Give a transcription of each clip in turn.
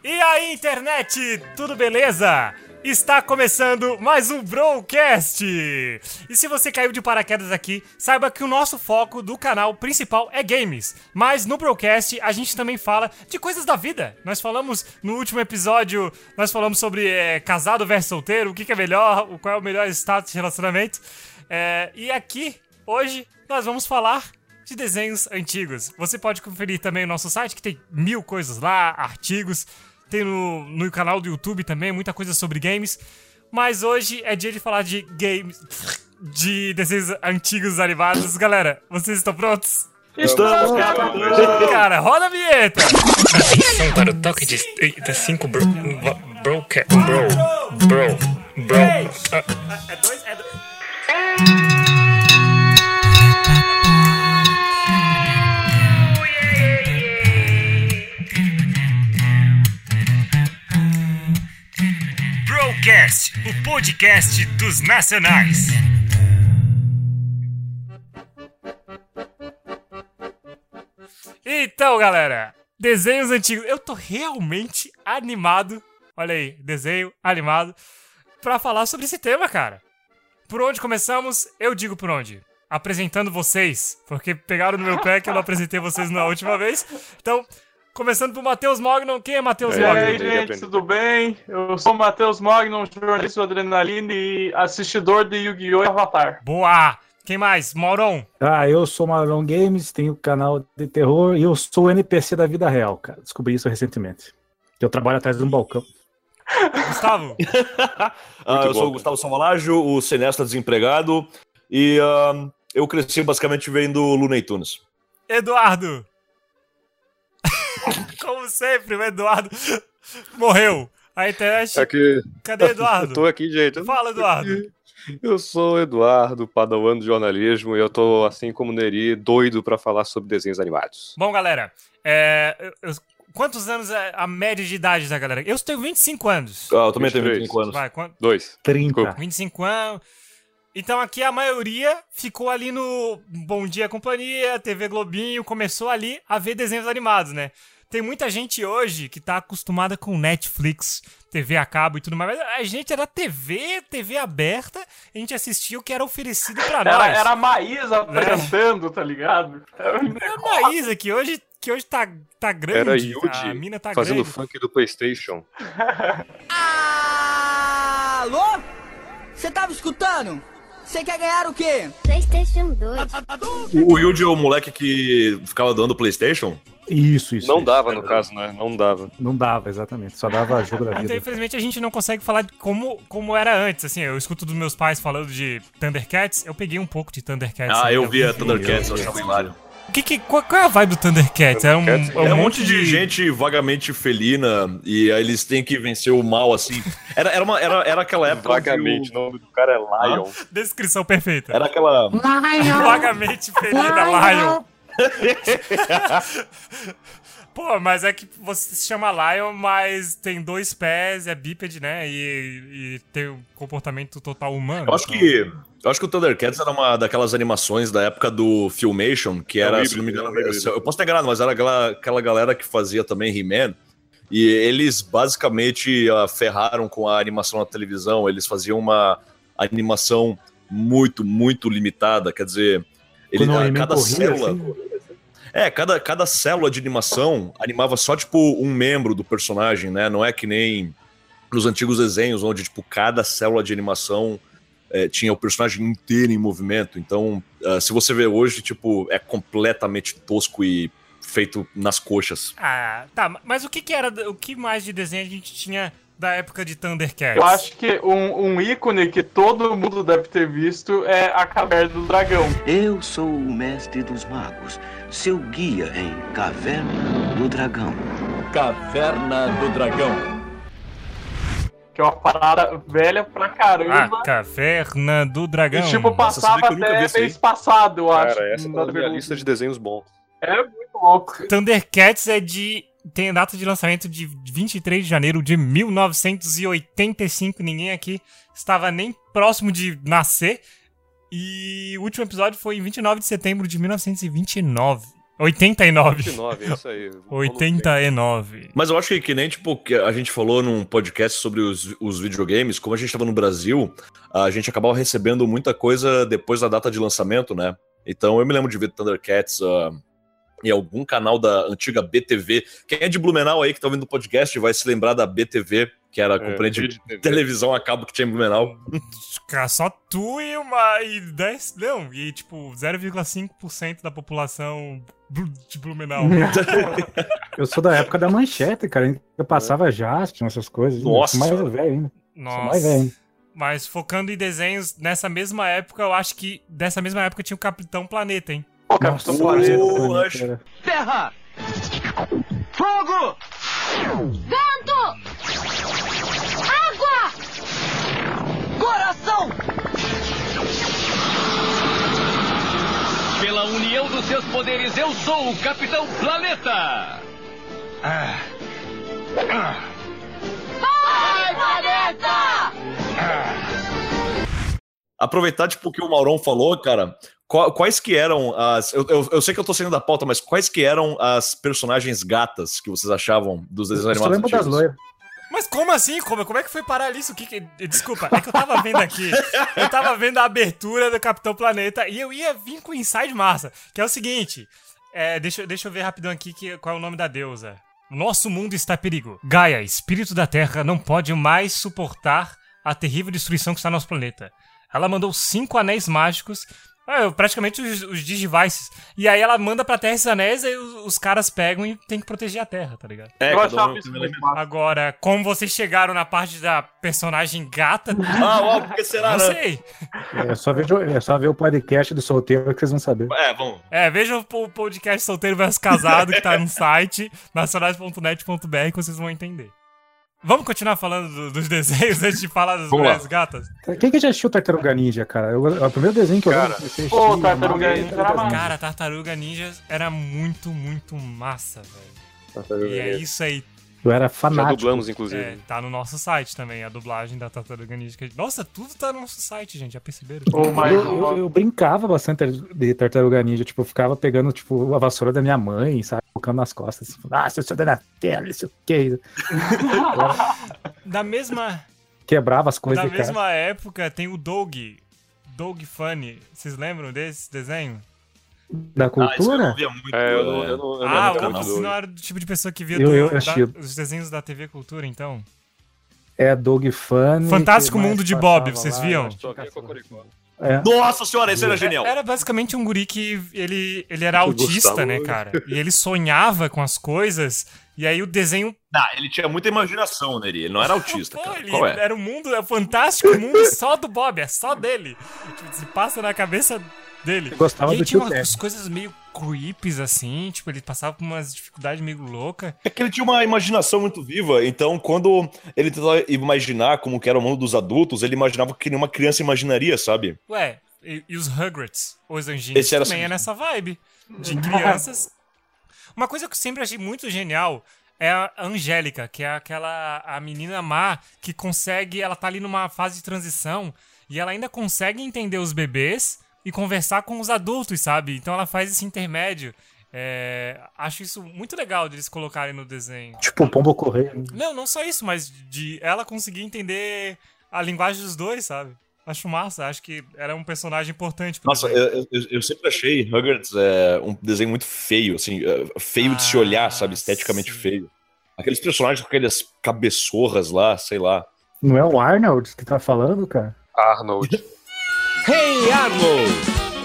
E aí, internet, tudo beleza? Está começando mais um Brocast! E se você caiu de paraquedas aqui, saiba que o nosso foco do canal principal é games. Mas no Brocast a gente também fala de coisas da vida. Nós falamos no último episódio, nós falamos sobre casado versus solteiro, o que é melhor, qual é o melhor status de relacionamento. E aqui, hoje, nós vamos falar de desenhos antigos. Você pode conferir também o nosso site, que tem 1000 coisas lá, artigos. Tem no canal do YouTube também, muita coisa sobre games. Mas hoje é dia de falar de games, de desenhos antigos animados. Galera, vocês estão prontos? Estamos, cara, roda a vinheta! Atenção para o toque de 5 bro. É dois? Brocast, o podcast dos nacionais. Então, galera, desenhos antigos. Eu tô realmente animado. Olha aí, desenho animado pra falar sobre esse tema, cara. Por onde começamos? Eu digo por onde. Apresentando vocês, porque pegaram no meu pé que eu não apresentei vocês na última vez. Então, começando por Matheus Mognon. Quem é Matheus Mognon? E aí, gente, tudo bem? Eu sou o Matheus Mognon, jornalista do Adrenaline e assistidor de Yu-Gi-Oh! E Avatar. Boa! Quem mais? Mauron. Eu sou o Mauron Games, tenho canal de terror e eu sou o NPC da vida real, cara. Descobri isso recentemente. Eu trabalho atrás de um balcão. Gustavo. Eu sou o Gustavo Samalágio, o cineasta desempregado, e eu cresci basicamente vendo Looney Tunes. Eduardo. Como sempre, o Eduardo morreu. A internet... Aqui. Cadê Eduardo? Eu tô aqui, gente. Fala, Eduardo. Eu sou o Eduardo, padawan do jornalismo, e eu tô, assim como o Neri, doido pra falar sobre desenhos animados. Bom, galera, quantos anos é a média de idade da galera? Eu tenho 25 anos. Eu também tenho 23. 25 anos. Vai, quanto? 2. 30. 25 anos. Então aqui a maioria ficou ali no Bom Dia Companhia, TV Globinho, começou ali a ver desenhos animados, né? Tem muita gente hoje que tá acostumada com Netflix, TV a cabo e tudo mais, mas a gente era TV aberta, a gente assistia o que era oferecido pra nós. Era a Maísa apresentando, tá ligado? Era a Maísa, que hoje tá grande. Era a Yuji mina tá fazendo grande. funk do PlayStation. Alô? Você tava escutando? Você quer ganhar o quê? PlayStation 2. O Yuji é o moleque que ficava dando PlayStation? Isso. Não dava, no caso, né? Não dava. Não dava, exatamente. Só dava jogo da Então, vida. infelizmente, a gente não consegue falar de como era antes. Assim, eu escuto dos meus pais falando de Thundercats. Eu peguei um pouco de Thundercats. Eu via Thundercats, eu achava hilário. Qual é a vibe do Thundercats? É um monte de gente vagamente felina e aí eles têm que vencer o mal, assim. Era aquela época. Vagamente, o nome do cara é Lion. Descrição perfeita. Era aquela. Vagamente felina, Lion. Pô, mas é que você se chama Lion, mas tem 2 pés, é bípede, né? E tem um comportamento total humano. Eu acho que o Thundercats era uma daquelas animações da época do Filmation, que era, se não me engano, eu posso ter enganado, mas era aquela galera que fazia também He-Man. E eles basicamente ferraram com a animação na televisão. Eles faziam uma animação muito, muito limitada. Quer dizer, cada célula. Assim, cada célula de animação animava só, tipo, um membro do personagem, né? Não é que nem nos antigos desenhos, onde, tipo, cada célula de animação tinha o personagem inteiro em movimento. Então, se você vê hoje, tipo, é completamente tosco e feito nas coxas. Ah, tá. Mas o que mais de desenho a gente tinha da época de Thundercats? Eu acho que um ícone que todo mundo deve ter visto é a Caverna do Dragão. Eu sou o mestre dos magos, seu guia em Caverna do Dragão. Caverna do Dragão. Que é uma parada velha pra caramba. Caverna do Dragão. E tipo, passava até mês passado, eu acho. Cara, essa é a minha lista de desenhos bons. É muito louco. Thundercats tem data de lançamento de 23 de janeiro de 1985. Ninguém aqui estava nem próximo de nascer. E o último episódio foi em 29 de setembro de 1929. 89. 89, é isso aí. 89. Mas eu acho que nem, tipo, que a gente falou num podcast sobre os videogames, como a gente tava no Brasil, a gente acabava recebendo muita coisa depois da data de lançamento, né? Então eu me lembro de ver Thundercats em algum canal da antiga BTV. Quem é de Blumenau aí que tá ouvindo o podcast vai se lembrar da BTV, que era a companhia de televisão a cabo que tinha em Blumenau. Cara, só tu e 10... Não, e tipo 0,5% da população de Blumenau. Eu sou da época da Manchete, cara. Eu passava Jaspion, essas coisas. Nossa. Mais velho ainda. Nossa. Sou mais velho. Mas focando em desenhos, nessa mesma época, eu acho que dessa mesma época tinha o Capitão Planeta, hein? Pô, Capitão Planeta. Cara. Terra! Fogo! Vento! Água! Coração! Pela união dos seus poderes, eu sou o Capitão Planeta! Vai, planeta! Aproveitar, tipo, o que o Maurão falou, cara, quais que eram as... Eu sei que eu tô saindo da pauta, mas quais que eram as personagens gatas que vocês achavam dos desenhos animados? Eu lembro das loiras. Mas como assim? Como é que foi parar nisso? Desculpa, é que eu tava vendo aqui. Eu tava vendo a abertura do Capitão Planeta e eu ia vir com o Inside massa, que é o seguinte. Deixa eu ver rapidão aqui qual é o nome da deusa. Nosso mundo está em perigo. Gaia, espírito da Terra, não pode mais suportar a terrível destruição que está no nosso planeta. Ela mandou 5 anéis mágicos, praticamente os Digivices. E aí ela manda pra Terra esses anéis e os caras pegam e tem que proteger a Terra, tá ligado? Eu achava isso muito massa. Agora, como vocês chegaram na parte da personagem gata... Por que será, não né? sei. É só ver o podcast do solteiro que vocês vão saber. Vamos. Veja o podcast Solteiro vs Casado, que tá no site nacionais.net.br, que vocês vão entender. Vamos continuar falando dos desenhos antes de falar das mulheres gatas? Quem que já assistiu Tartaruga Ninja, cara? O primeiro desenho que eu vi... Pô, Tartaruga Ninja era massa. Cara, Tartaruga Ninja era muito, muito massa, velho. E é isso aí. Eu era fanático. Já dublamos, inclusive. Tá no nosso site também, a dublagem da Tartaruga Ninja. Nossa, tudo tá no nosso site, gente, já perceberam? Eu brincava bastante de Tartaruga Ninja, tipo, eu ficava pegando, tipo, a vassoura da minha mãe, sabe, colocando nas costas, assim, seu da tela, isso o que. Da mesma... Quebrava as coisas, Da mesma época tem o Doug Funny, vocês lembram desse desenho? Da cultura? Você não era do tipo de pessoa que via os desenhos da TV Cultura, então? É Doug Funny. Fantástico Mundo de Bob, vocês viam? Nossa senhora, esse era genial. Era basicamente um guri que ele era autista, né, cara? E ele sonhava com as coisas, e aí o desenho... Ele tinha muita imaginação, Neri. Ele não era autista, cara. Qual é? Era um mundo, fantástico mundo só do Bob, é só dele. Tipo, se passa na cabeça dele. Eu gostava e aí do tinha tio umas coisas meio creeps, assim, tipo, ele passava por umas dificuldades meio loucas. É que ele tinha uma imaginação muito viva, então quando ele tentava imaginar como que era o mundo dos adultos, ele imaginava que nenhuma criança imaginaria, sabe? Ué, e os Rugrats, os anjinhos, Esse era também assim. é nessa vibe de crianças. Uma coisa que eu sempre achei muito genial é a Angélica, que é a menina má que consegue, ela tá ali numa fase de transição e ela ainda consegue entender os bebês e conversar com os adultos, sabe? Então ela faz esse intermédio. Acho isso muito legal de eles colocarem no desenho. Tipo o Pombo Correio. Não só isso, mas de ela conseguir entender a linguagem dos dois, sabe? Acho massa, acho que era um personagem importante. Nossa, eu sempre achei Rugrats um desenho muito feio, assim, feio de se olhar, sabe? Esteticamente feio. Aqueles personagens com aquelas cabeçorras lá, sei lá. Não é o Arnold que tá falando, cara? Arnold. Hey, Arnold!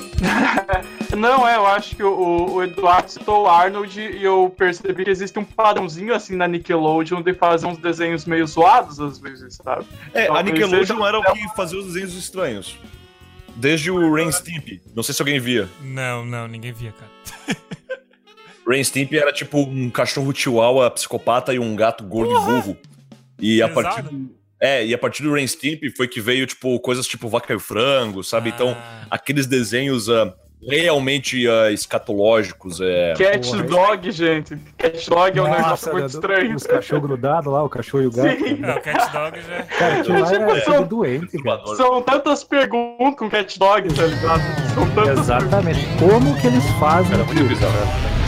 Não, eu acho que o Eduardo citou o Arnold e eu percebi que existe um padrãozinho assim na Nickelodeon de fazer uns desenhos meio zoados às vezes, sabe? A Nickelodeon era o que fazia os desenhos estranhos. Desde o Ren Stimpy. Não sei se alguém via. Não, ninguém via, cara. Ren Stimpy era tipo um cachorro chihuahua psicopata e um gato gordo e burro. E a partir do Ren Stimpy foi que veio, tipo, coisas tipo Vaca e o Frango, sabe? Então, aqueles desenhos realmente escatológicos. Cat Dog, gente. Cat Dog é um negócio muito estranho. Os cachorros grudados lá, o cachorro e o gato. Sim. O Cat Dog já... Cara, aquilo lá era doente, cara. São tantas perguntas com Cat Dog, tá ligado? São tantas Exatamente. Como que eles fazem? Era muito bizarro.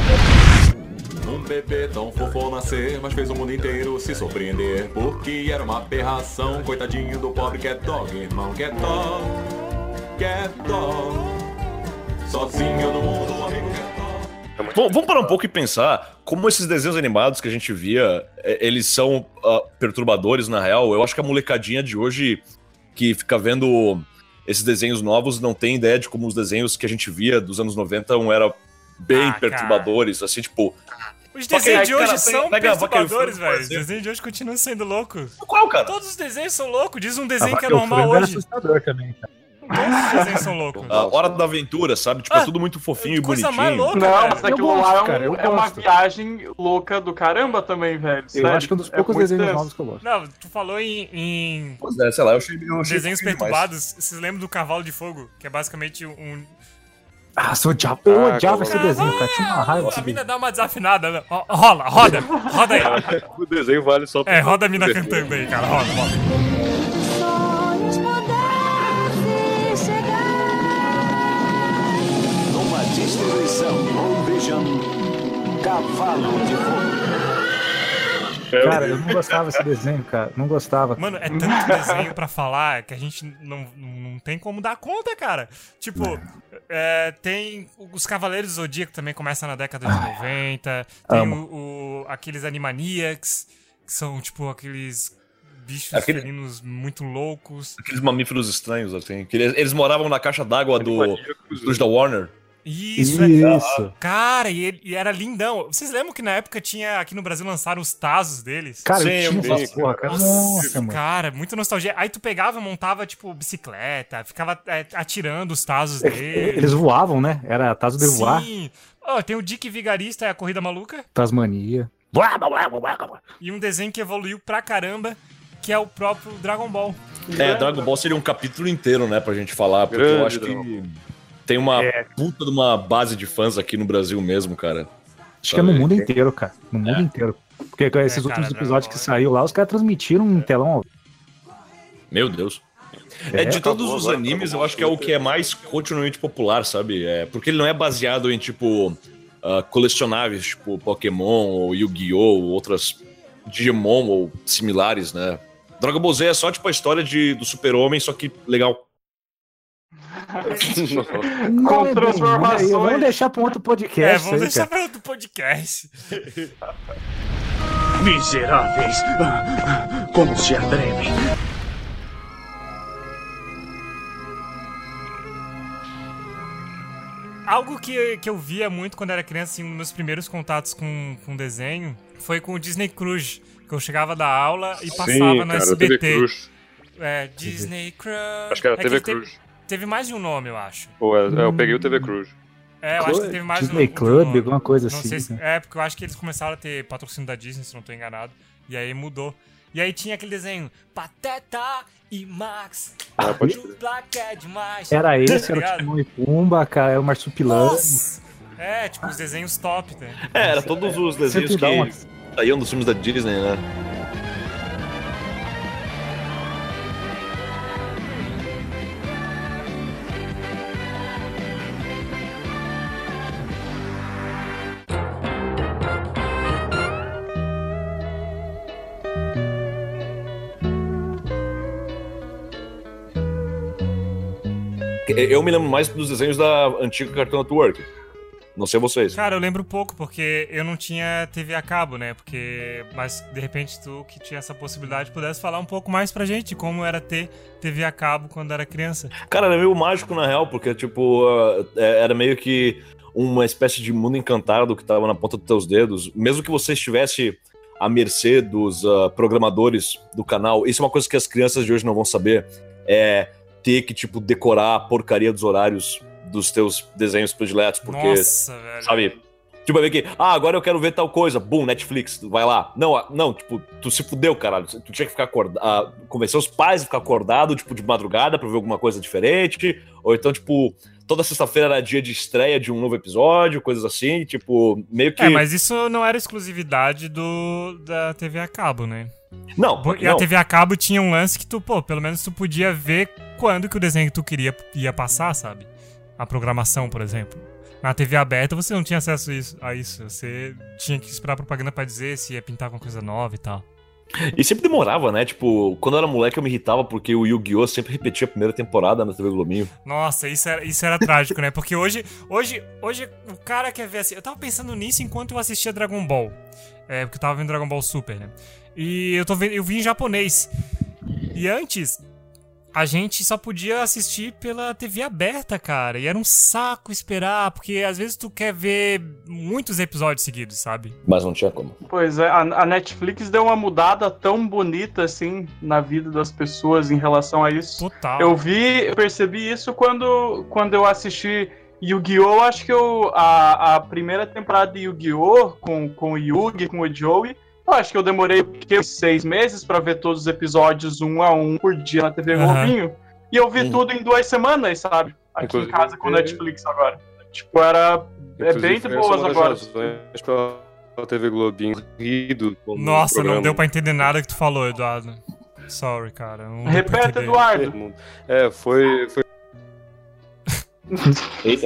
bebê tão fofo ao nascer, mas fez o mundo inteiro se surpreender, porque era uma aberração, coitadinho do pobre Cat Dog, irmão Cat Dog, Cat Dog, sozinho no mundo, um amigo Cat Dog. Vamos parar um pouco e pensar como esses desenhos animados que a gente via, eles são perturbadores na real. Eu acho que a molecadinha de hoje que fica vendo esses desenhos novos não tem ideia de como os desenhos que a gente via dos anos 90 eram bem perturbadores, assim, tipo... Os desenhos de hoje são perturbadores, velho. Os desenhos de hoje continuam sendo loucos. Qual, cara? Todos os desenhos são loucos. Diz um desenho que é normal hoje. Assustador também, cara. Todos os desenhos são loucos. Hora da Aventura, sabe? Tipo, é tudo muito fofinho e bonitinho. Mais louca, não, mas aquilo lá é uma viagem louca do caramba também, velho. Eu acho que é um dos poucos desenhos novos que eu gosto. Não, tu falou em Pois é, sei lá, eu achei desenhos perturbados. Vocês lembram do Cavalo de Fogo? Que é basicamente um... Eu odiava esse desenho, cara. Tinha uma raiva. A mina dá uma desafinada. Né? Roda aí. O desenho vale só pra... roda a mina cantando aí, cara. Roda. Numa distribuição ou vejam Cavalo de Fogo. Cara, eu não gostava desse desenho, cara. Não gostava. Mano, é tanto desenho pra falar que a gente não tem como dar conta, cara. Tipo, tem os Cavaleiros do Zodíaco também começam na década de 90. Tem aqueles Animaniacs, que são, tipo, aqueles bichos felinos muito loucos. Aqueles mamíferos estranhos, assim. Que eles moravam na caixa d'água dos da Warner. Isso. Cara, e era lindão. Vocês lembram que na época tinha, aqui no Brasil, lançaram os Tazos deles? Cara, cara. Nossa, cara, muita nostalgia. Aí tu pegava e montava, tipo, bicicleta, ficava atirando os Tazos deles. Eles voavam, né? Era Tazo de voar. Sim. Tem o Dick Vigarista, é a Corrida Maluca. Tasmania. E um desenho que evoluiu pra caramba, que é o próprio Dragon Ball. Dragon Ball seria um capítulo inteiro, né, pra gente falar, porque eu acho que tem uma puta de uma base de fãs aqui no Brasil mesmo, cara. Acho que é no mundo inteiro, cara. No mundo inteiro. Porque esses últimos episódios que saiu lá, os caras transmitiram um telão. Meu Deus. De todos os animes, eu acho que é o que é mais continuamente popular, sabe? Porque ele não é baseado em, tipo, colecionáveis, tipo Pokémon ou Yu-Gi-Oh! Ou outras Digimon ou similares, né? Dragon Ball Z é só, tipo, a história do super-homem, só que legal. Com transformações. Vamos deixar pra um outro podcast. Vamos deixar pra outro podcast. Miseráveis! Como se atrevem? Algo que eu via muito quando era criança, assim, nos meus primeiros contatos com desenho, foi com o Disney Cruise. Que eu chegava da aula e passava no SBT. TV Cruise. Disney Cruise. Acho que era TV Cruise. Teve mais de um nome, eu acho. Eu peguei o TV Cruise. Eu acho que teve mais Disney Club, alguma coisa assim. Não sei porque eu acho que eles começaram a ter patrocínio da Disney, se não tô enganado. E aí mudou. E aí tinha aquele desenho Pateta e Max. Black é demais. Era esse, era o Timão e Pumba, cara, era o Marsupilame. Tipo, os desenhos top, né? Era todos os desenhos que saíam dos filmes da Disney, né? Eu me lembro mais dos desenhos da antiga Cartoon Network. Não sei vocês. Cara, eu lembro pouco, porque eu não tinha TV a cabo, né? Mas, de repente, tu que tinha essa possibilidade, pudesse falar um pouco mais pra gente de como era ter TV a cabo quando era criança. Cara, era meio mágico, na real, porque, tipo, era meio que uma espécie de mundo encantado que tava na ponta dos teus dedos. Mesmo que você estivesse à mercê dos programadores do canal, isso é uma coisa que as crianças de hoje não vão saber, ter que, tipo, decorar a porcaria dos horários dos teus desenhos prediletos, porque, nossa, velho. Sabe, tipo, vai ver que, agora eu quero ver tal coisa, boom, Netflix, vai lá. Não, tipo, tu se fudeu, caralho, tu tinha que ficar acordado, convencer os pais a ficar acordado, tipo, de madrugada pra ver alguma coisa diferente, ou então, tipo, toda sexta-feira era dia de estreia de um novo episódio, coisas assim, tipo, meio que... mas isso não era exclusividade da TV a cabo, né? Não, e a TV a cabo tinha um lance que tu, pelo menos tu podia ver quando que o desenho que tu queria ia passar, sabe? A programação, por exemplo. Na TV aberta você não tinha acesso a isso. Você tinha que esperar a propaganda pra dizer se ia pintar alguma coisa nova e tal. E sempre demorava, né? Tipo, quando eu era moleque eu me irritava porque o Yu-Gi-Oh! Sempre repetia a primeira temporada na TV Globinho. Nossa, isso era trágico, né? Porque hoje o cara quer ver assim... Eu tava pensando nisso enquanto eu assistia Dragon Ball. Porque eu tava vendo Dragon Ball Super, né? E eu vi em japonês. E antes... A gente só podia assistir pela TV aberta, cara. E era um saco esperar, porque às vezes tu quer ver muitos episódios seguidos, sabe? Mas não tinha como. Pois é, a Netflix deu uma mudada tão bonita, assim, na vida das pessoas em relação a isso. Total. Eu percebi isso quando eu assisti Yu-Gi-Oh! Acho que a primeira temporada de Yu-Gi-Oh! com o Yugi, com o Joey, eu acho que eu demorei 6 meses pra ver todos os episódios 1 a 1 por dia na TV Globinho. E eu vi tudo em 2 semanas, sabe? Aqui inclusive, em casa com Netflix agora. Tipo, é bem de boas agora. A TV Globinho rido. Nossa, não deu pra entender nada que tu falou, Eduardo. Sorry, cara. Repete, Eduardo. Foi... Eita.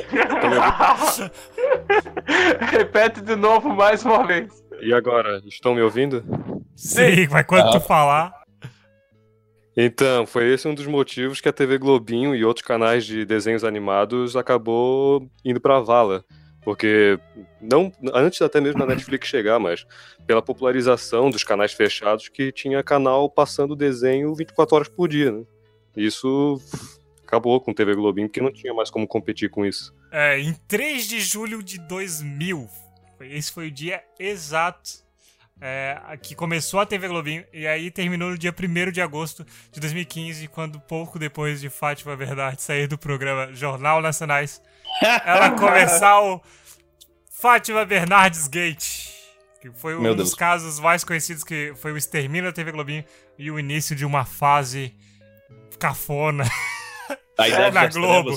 Repete de novo mais uma vez. E agora, estão me ouvindo? Sim, vai quando tu falar. Então, foi esse um dos motivos que a TV Globinho e outros canais de desenhos animados acabou indo pra vala. Porque, não antes até mesmo da Netflix chegar, mas pela popularização dos canais fechados que tinha canal passando desenho 24 horas por dia, né? Isso acabou com a TV Globinho, porque não tinha mais como competir com isso. Em 3 de julho de 2000... Esse foi o dia exato que começou a TV Globinho. E aí terminou no dia 1º de agosto de 2015, quando pouco depois de Fátima Bernardes sair do programa Jornal Nacionais, ela começar o Fátima Bernardes Gate, que foi um dos casos mais conhecidos, que foi o extermínio da TV Globinho e o início de uma fase cafona na Globo.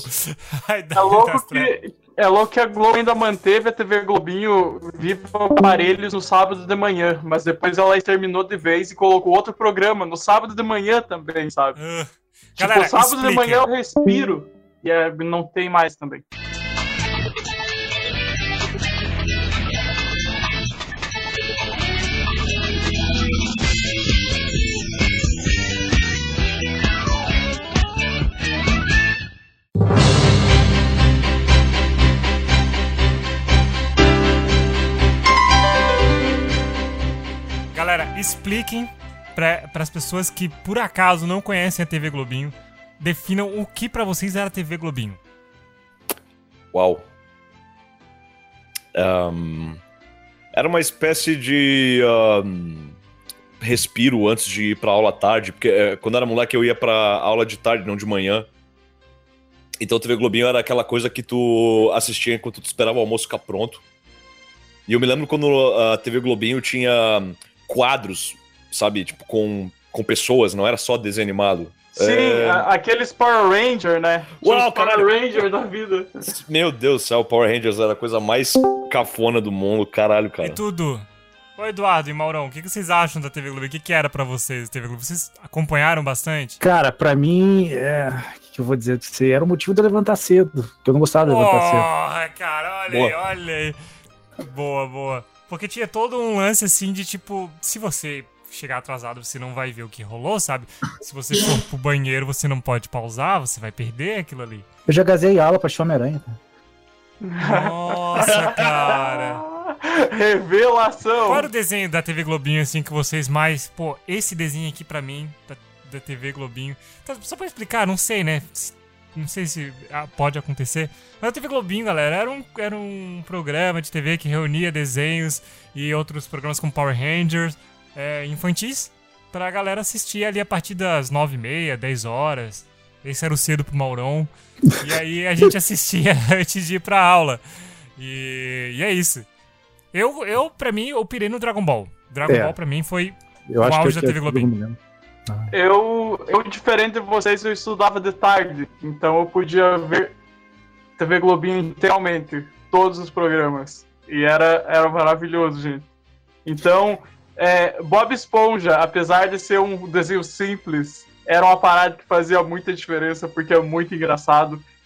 É louco que a Globo ainda manteve a TV Globinho viva aparelhos no sábado de manhã, mas depois ela exterminou de vez e colocou outro programa no sábado de manhã também, sabe? Galera, sábado de manhã eu respiro e não tem mais também. Galera, expliquem para as pessoas que por acaso não conhecem a TV Globinho, definam o que para vocês era a TV Globinho. Uau. Era uma espécie de respiro antes de ir pra aula à tarde, porque quando era moleque eu ia pra aula de tarde, não de manhã. Então a TV Globinho era aquela coisa que tu assistia enquanto tu esperava o almoço ficar pronto. E eu me lembro quando a TV Globinho tinha quadros, sabe, tipo, com pessoas, não era só desenho animado. Sim, aqueles Power Rangers, né? Uau, Power Rangers da vida. Meu Deus do céu, Power Rangers era a coisa mais cafona do mundo, caralho, cara. E tudo. Ô, Eduardo e Maurão, o que vocês acham da TV Globo? O que era pra vocês a TV Globo? Vocês acompanharam bastante? Cara, pra mim, o que eu vou dizer de você, era o motivo de eu levantar cedo, porque eu não gostava de levantar cedo. Porra, cara, olha aí. Boa. Porque tinha todo um lance, assim, de tipo, se você chegar atrasado, você não vai ver o que rolou, sabe? Se você for pro banheiro, você não pode pausar, você vai perder aquilo ali. Eu já gazei aula pra assistir Homem-Aranha, cara. Nossa, cara. Revelação. Qual era o desenho da TV Globinho, assim, que vocês mais... Pô, esse desenho aqui pra mim, da TV Globinho... Então, só pra explicar, não sei, né? Não sei se pode acontecer. Mas a TV Globinho, galera, era um programa de TV que reunia desenhos e outros programas como Power Rangers infantis pra galera assistir ali a partir das 9h30, 10 horas. Esse era o cedo pro Maurão. E aí a gente assistia antes de ir pra aula. E é isso. Eu, pra mim, eu pirei no Dragon Ball. Dragon Ball, pra mim, foi o auge da TV Globinho. Eu, diferente de vocês, eu estudava de tarde, então eu podia ver TV Globinho inteiramente, todos os programas, e era maravilhoso, gente. Então, Bob Esponja, apesar de ser um desenho simples, era uma parada que fazia muita diferença, porque é muito engraçado,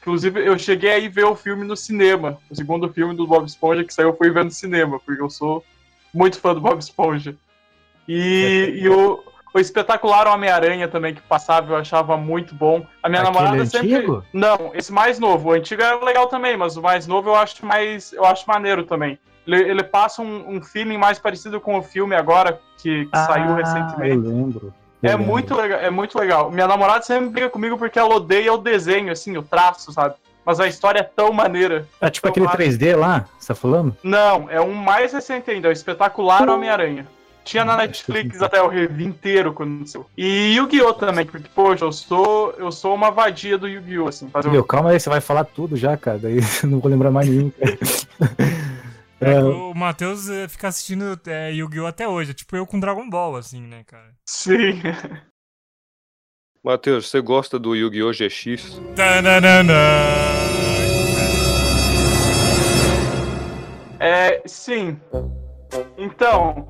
Inclusive, eu cheguei aí ver o filme no cinema. O segundo filme do Bob Esponja que saiu, eu fui ver no cinema, porque eu sou muito fã do Bob Esponja. E o espetacular Homem-Aranha também, que passava, eu achava muito bom. A minha namorada sempre... Antigo? Não, esse mais novo. O antigo era legal também, mas o mais novo eu acho maneiro também. Ele passa um feeling mais parecido com o filme agora, que saiu recentemente. Eu lembro. Muito legal. Minha namorada sempre briga comigo porque ela odeia o desenho, assim, o traço, sabe? Mas a história é tão maneira. É tipo aquele 3D lá, você tá falando? Não, é um mais recente ainda, é o espetacular Homem-Aranha. Tinha na Netflix até, eu revi inteiro quando saiu. E Yu-Gi-Oh! Também, porque, poxa, eu sou uma vadia do Yu-Gi-Oh! Assim, Meu, calma aí, você vai falar tudo já, cara. Daí eu não vou lembrar mais nenhum, cara. O Matheus fica assistindo Yu-Gi-Oh! Até hoje, tipo eu com Dragon Ball, assim, né, cara? Sim. Matheus, você gosta do Yu-Gi-Oh! GX? Sim. Então,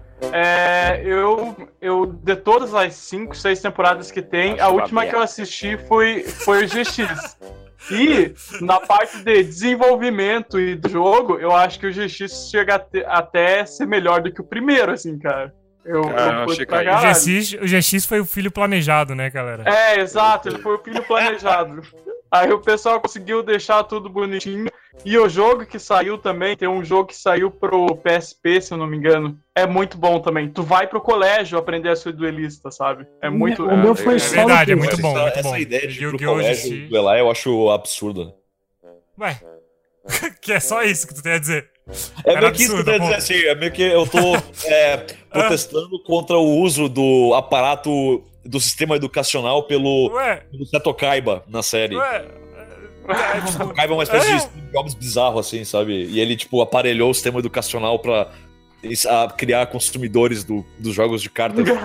eu de todas as 5, 6 temporadas que tem, a última que eu assisti foi o GX. E na parte de desenvolvimento e do jogo, eu acho que o GX chega até ser melhor do que o primeiro, assim, cara. O GX foi o filho planejado, né, galera? Exato, ele foi o filho planejado. Aí o pessoal conseguiu deixar tudo bonitinho. E o jogo que saiu também, tem um jogo que saiu pro PSP, se eu não me engano. É muito bom também. Tu vai pro colégio aprender a ser duelista, sabe? É muito... O meu foi só verdade, é muito bom, muito essa bom. Ideia de ir pro colégio duelar eu acho absurda. Ué, que é só isso que tu tem a dizer. É meio que isso que eu tenho a dizer, assim, é meio que eu tô protestando contra o uso do aparato do sistema educacional pelo Seto Kaiba na série. O Seto Kaiba é uma espécie de jogos bizarro, assim, sabe? E ele, tipo, aparelhou o sistema educacional pra criar consumidores dos jogos de cartas dele.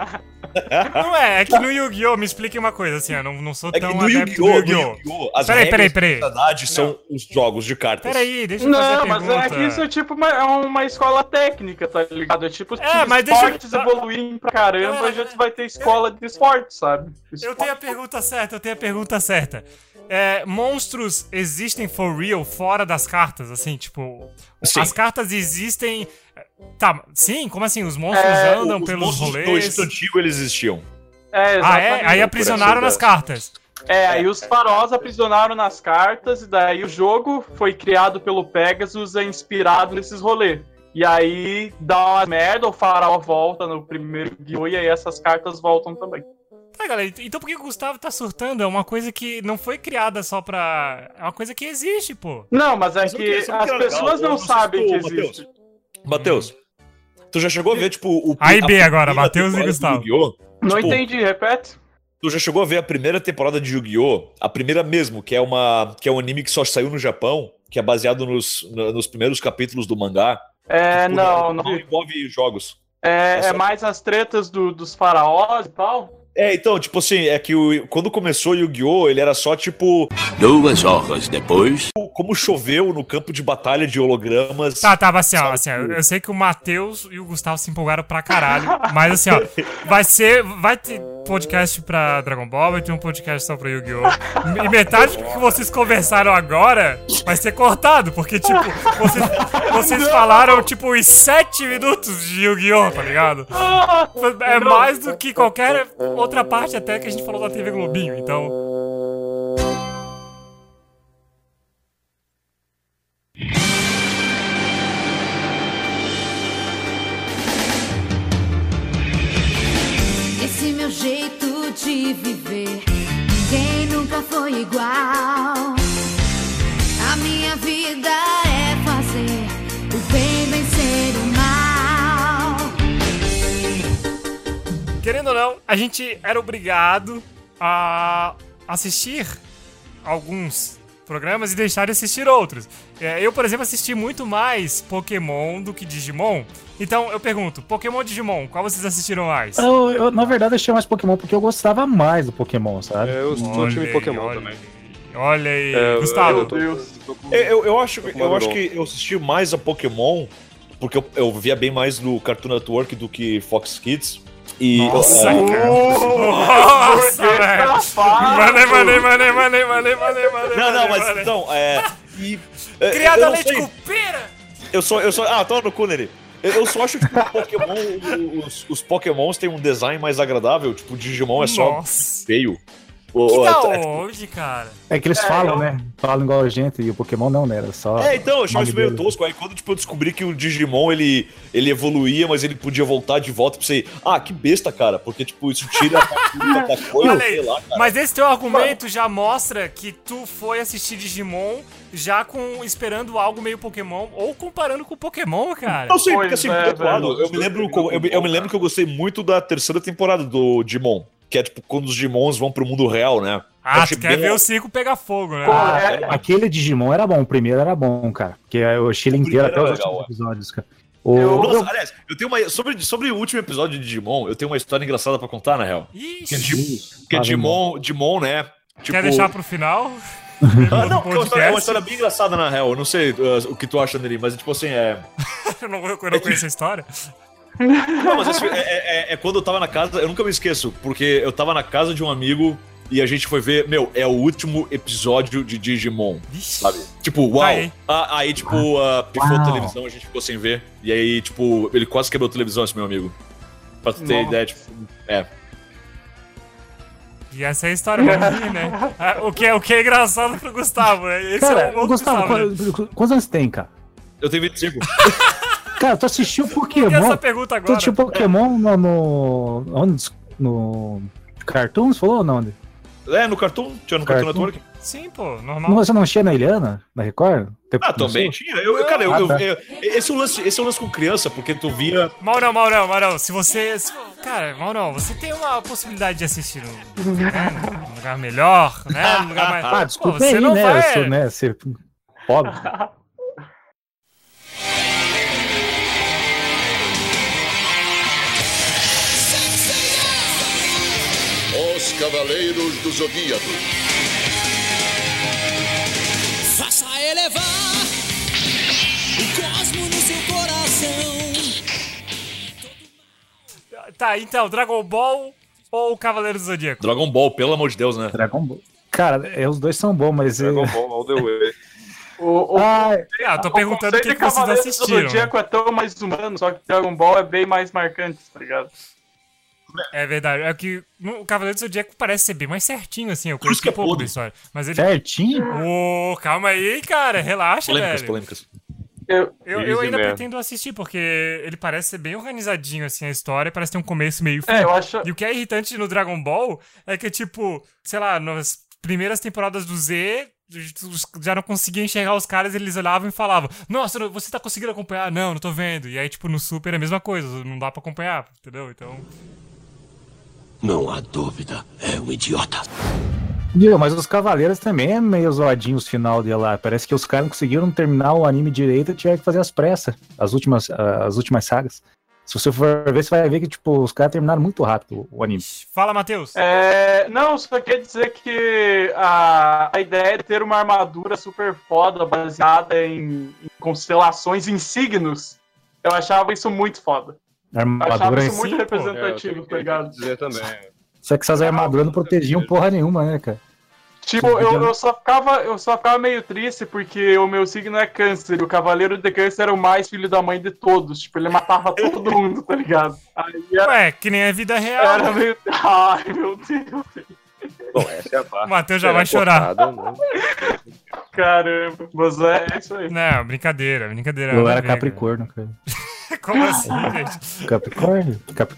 Não é que no Yu-Gi-Oh! Me explique uma coisa, assim, eu não sou tão adepto do Yu-Gi-Oh! As regras da sociedade são os jogos de cartas. Peraí, deixa eu fazer a pergunta. Não, mas que isso é tipo uma escola técnica, tá ligado? É tipo, mas esportes evoluírem pra caramba, a gente vai ter escola de esportes, sabe? Eu tenho a pergunta certa. Monstros existem for real fora das cartas, assim, tipo... Sim. As cartas existem... Tá, sim? Como assim? Os monstros andam pelos rolês? No Egito Antigo eles existiam. Exatamente. Aí aprisionaram nas cartas. Aí os faraós aprisionaram nas cartas, e daí o jogo foi criado pelo Pegasus, inspirado nesses rolês. E aí dá uma merda, o faraó volta no primeiro Yu-Gi-Oh! E aí essas cartas voltam também. Tá, galera, então por que o Gustavo tá surtando? É uma coisa que não foi criada só pra... É uma coisa que existe, pô. Não, mas é que as pessoas não sabem que existe. Matheus, tu já chegou a ver, tipo... A e B agora, Matheus e Gustavo. Não entendi, repete. Tu já chegou a ver a primeira temporada de Yu-Gi-Oh! A primeira mesmo, que é um anime que só saiu no Japão, que é baseado nos primeiros capítulos do mangá. Não envolve jogos. É mais as tretas dos faraós e tal? Então, tipo assim, é que quando começou o Yu-Gi-Oh! Ele era só, tipo... 2 horas depois... Como choveu no campo de batalha de hologramas... Tá, assim, ó, eu sei que o Matheus e o Gustavo se empolgaram pra caralho, mas assim, ó, vai ter podcast pra Dragon Ball, vai ter um podcast só pra Yu-Gi-Oh! E metade do que vocês conversaram agora vai ser cortado, porque, tipo, vocês falaram, tipo, os 7 minutos de Yu-Gi-Oh!, tá ligado? É mais do que qualquer outra parte até que a gente falou da TV Globinho, então... Esse meu jeito de viver, ninguém nunca foi igual. A minha vida é fazer o bem vencer o mal. Querendo ou não, a gente era obrigado a assistir alguns programas e deixar de assistir outros. Eu, por exemplo, assisti muito mais Pokémon do que Digimon. Então, eu pergunto, Pokémon ou Digimon, qual vocês assistiram mais? Eu na verdade, achei mais Pokémon porque eu gostava mais do Pokémon, sabe? Eu sou time Pokémon também. Olha aí, Gustavo. Eu acho que eu assisti mais a Pokémon porque eu via bem mais do Cartoon Network do que Fox Kids. E, Nossa, cara. Nossa, velho. Mandei. Não, mas então, Criada leite com pera! Eu só. Tô no cu nele. Eu só acho que os Pokémons têm um design mais agradável, tipo, o Digimon é só feio. Que da onde, cara? É que eles falam, né? Falam igual a gente, e o Pokémon não, né? Era só. Então, eu achava isso meio tosco. Aí quando tipo, eu descobri que o Digimon ele evoluía, mas ele podia voltar de volta pra você. Que besta, cara. Porque, tipo, isso tira a coisa, sei lá, cara. Mas esse teu argumento já mostra que tu foi assistir Digimon já esperando algo meio Pokémon, ou comparando com o Pokémon, cara. Não sei, porque assim, por outro lado, eu me lembro que eu gostei muito da terceira temporada do Digimon. Que é tipo quando os Digimons vão pro mundo real, né? Tu quer ver o circo pegar fogo, né? Aquele Digimon era bom, o primeiro era bom, cara. Porque eu achei ele inteiro até os últimos episódios, cara. Aliás, eu tenho uma. Sobre o último episódio de Digimon, eu tenho uma história engraçada pra contar, na real. Que é Digimon, né? Tipo... Quer deixar pro final? Não, é uma história bem engraçada, na real. Eu não sei o que tu acha dele, mas tipo assim, eu não conheço a história. Não, mas assim, quando eu tava na casa, eu nunca me esqueço, porque eu tava na casa de um amigo e a gente foi ver, é o último episódio de Digimon, sabe? Tipo, uau! Aí, tipo, pifou a televisão, a gente ficou sem ver, e aí, tipo, ele quase quebrou a televisão, esse meu amigo. Pra tu ter ideia, tipo, E essa é a história pra mim, né? O que é engraçado pro Gustavo, né? Esse cara, é o Gustavo, quantos anos tem, cara? Eu tenho 25. Cara, tu assistiu Pokémon? Por que essa pergunta agora? Tu assistiu Pokémon no Cartoon, você falou ou não? No Cartoon? Tinha no Cartoon Network? Sim, pô, normal. Você não tinha na Eliana, na Record? Também tinha. Esse é o lance com criança, porque tu via... Maurão, se você... Cara, Maurão, você tem uma possibilidade de assistir num lugar melhor, né? Num lugar mais... desculpa você aí, não né? Vai... Eu sou, né? Ser pobre. Os Cavaleiros do Zodíaco. Faça elevar o cosmo no seu coração. Tá, então, Dragon Ball ou Cavaleiro do Zodíaco? Dragon Ball, pelo amor de Deus, né? Dragon Ball. Cara, os dois são bons, mas... Dragon Ball all the way. Eu tô perguntando o que vocês assistiram. O Zodíaco é tão mais humano, só que Dragon Ball é bem mais marcante, tá ligado? É verdade, é que o Cavaleiro do Zodíaco parece ser bem mais certinho, assim, eu conheço um pouco da história. Mas ele... Certinho? Calma aí, cara, relaxa, polêmicas. Eu ainda pretendo assistir, porque ele parece ser bem organizadinho, assim, a história, parece ter um começo meio fim. E o que é irritante no Dragon Ball é que, tipo, sei lá, nas primeiras temporadas do Z... já não conseguia enxergar os caras, eles olhavam e falavam: nossa, você tá conseguindo acompanhar? Não tô vendo. E aí, tipo, no Super é a mesma coisa, não dá pra acompanhar, entendeu? Então... Não há dúvida, é um idiota. Mas os Cavaleiros também é meio zoadinho os final de lá. Parece que os caras não conseguiram terminar o anime direito e tiveram que fazer as pressas, as últimas sagas. Se você for ver, você vai ver que, tipo, os caras terminaram muito rápido o anime. Fala, Matheus. Não, só quer dizer que a ideia de ter uma armadura super foda, baseada em constelações, em signos, eu achava isso muito foda. Armadura eu achava isso em muito representativo, tá ligado? Dizer também. Só que essas armaduras não protegiam porra nenhuma, né, cara? Tipo, eu só ficava meio triste porque o meu signo é câncer e o Cavaleiro de Câncer era o mais filho da mãe de todos. Tipo, ele matava todo mundo, tá ligado? Ué, que nem a vida real. Era meio... Ai, meu Deus. Bom, essa é a parte. O Matheus já vai chorar. Caramba, mas é isso aí. Não, brincadeira. Eu era Capricórnio, cara. Como assim, gente? Capricórnio.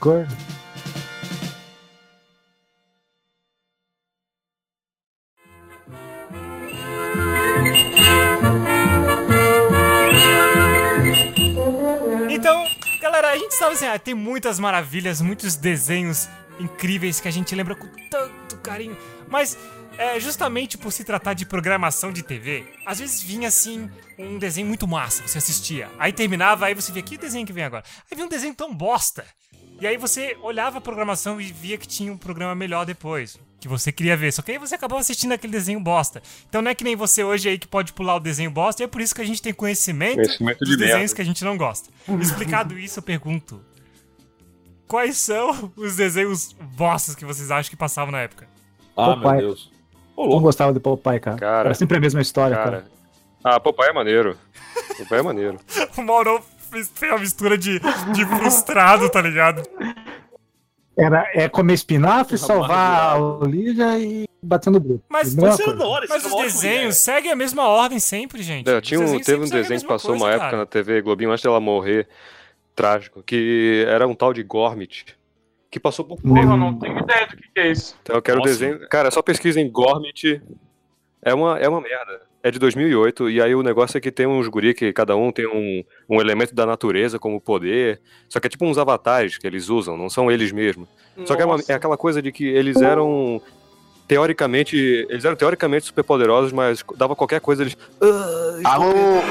Então, galera, a gente sabe assim, tem muitas maravilhas, muitos desenhos incríveis que a gente lembra com tanto carinho, mas justamente por se tratar de programação de TV, às vezes vinha assim um desenho muito massa, você assistia, aí terminava, aí você via, que desenho que vem agora? Aí vinha um desenho tão bosta, e aí você olhava a programação e via que tinha um programa melhor depois, que você queria ver, só que aí você acabou assistindo aquele desenho bosta. Então não é que nem você hoje aí que pode pular o desenho bosta, e é por isso que a gente tem conhecimento dos desenhos que a gente não gosta. Explicado isso, eu pergunto: quais são os desenhos bostas que vocês acham que passavam na época? Ah, Popeye. meu Deus. Eu gostava de Popeye, cara. Era sempre a mesma história, cara. Ah, Popeye é maneiro. Popeye é maneiro. O Mauro fez uma mistura de frustrado, tá ligado? É comer espinafre, salvar a Olivia e bater no grupo. Mas os desenhos seguem a mesma ordem sempre, gente. Teve um desenho que passou uma época na TV Globinho antes dela morrer, trágico, que era um tal de Gormit. Que passou por... Porra, eu não tenho ideia do que é isso. Então eu quero o desenho... Cara, só pesquisa em Gormit. É uma merda. É de 2008, e aí o negócio é que tem uns guri que cada um tem um elemento da natureza como poder, só que é tipo uns avatares que eles usam, não são eles mesmos. Só que é aquela coisa de que eles eram teoricamente super poderosos, mas dava qualquer coisa, eles... Alô?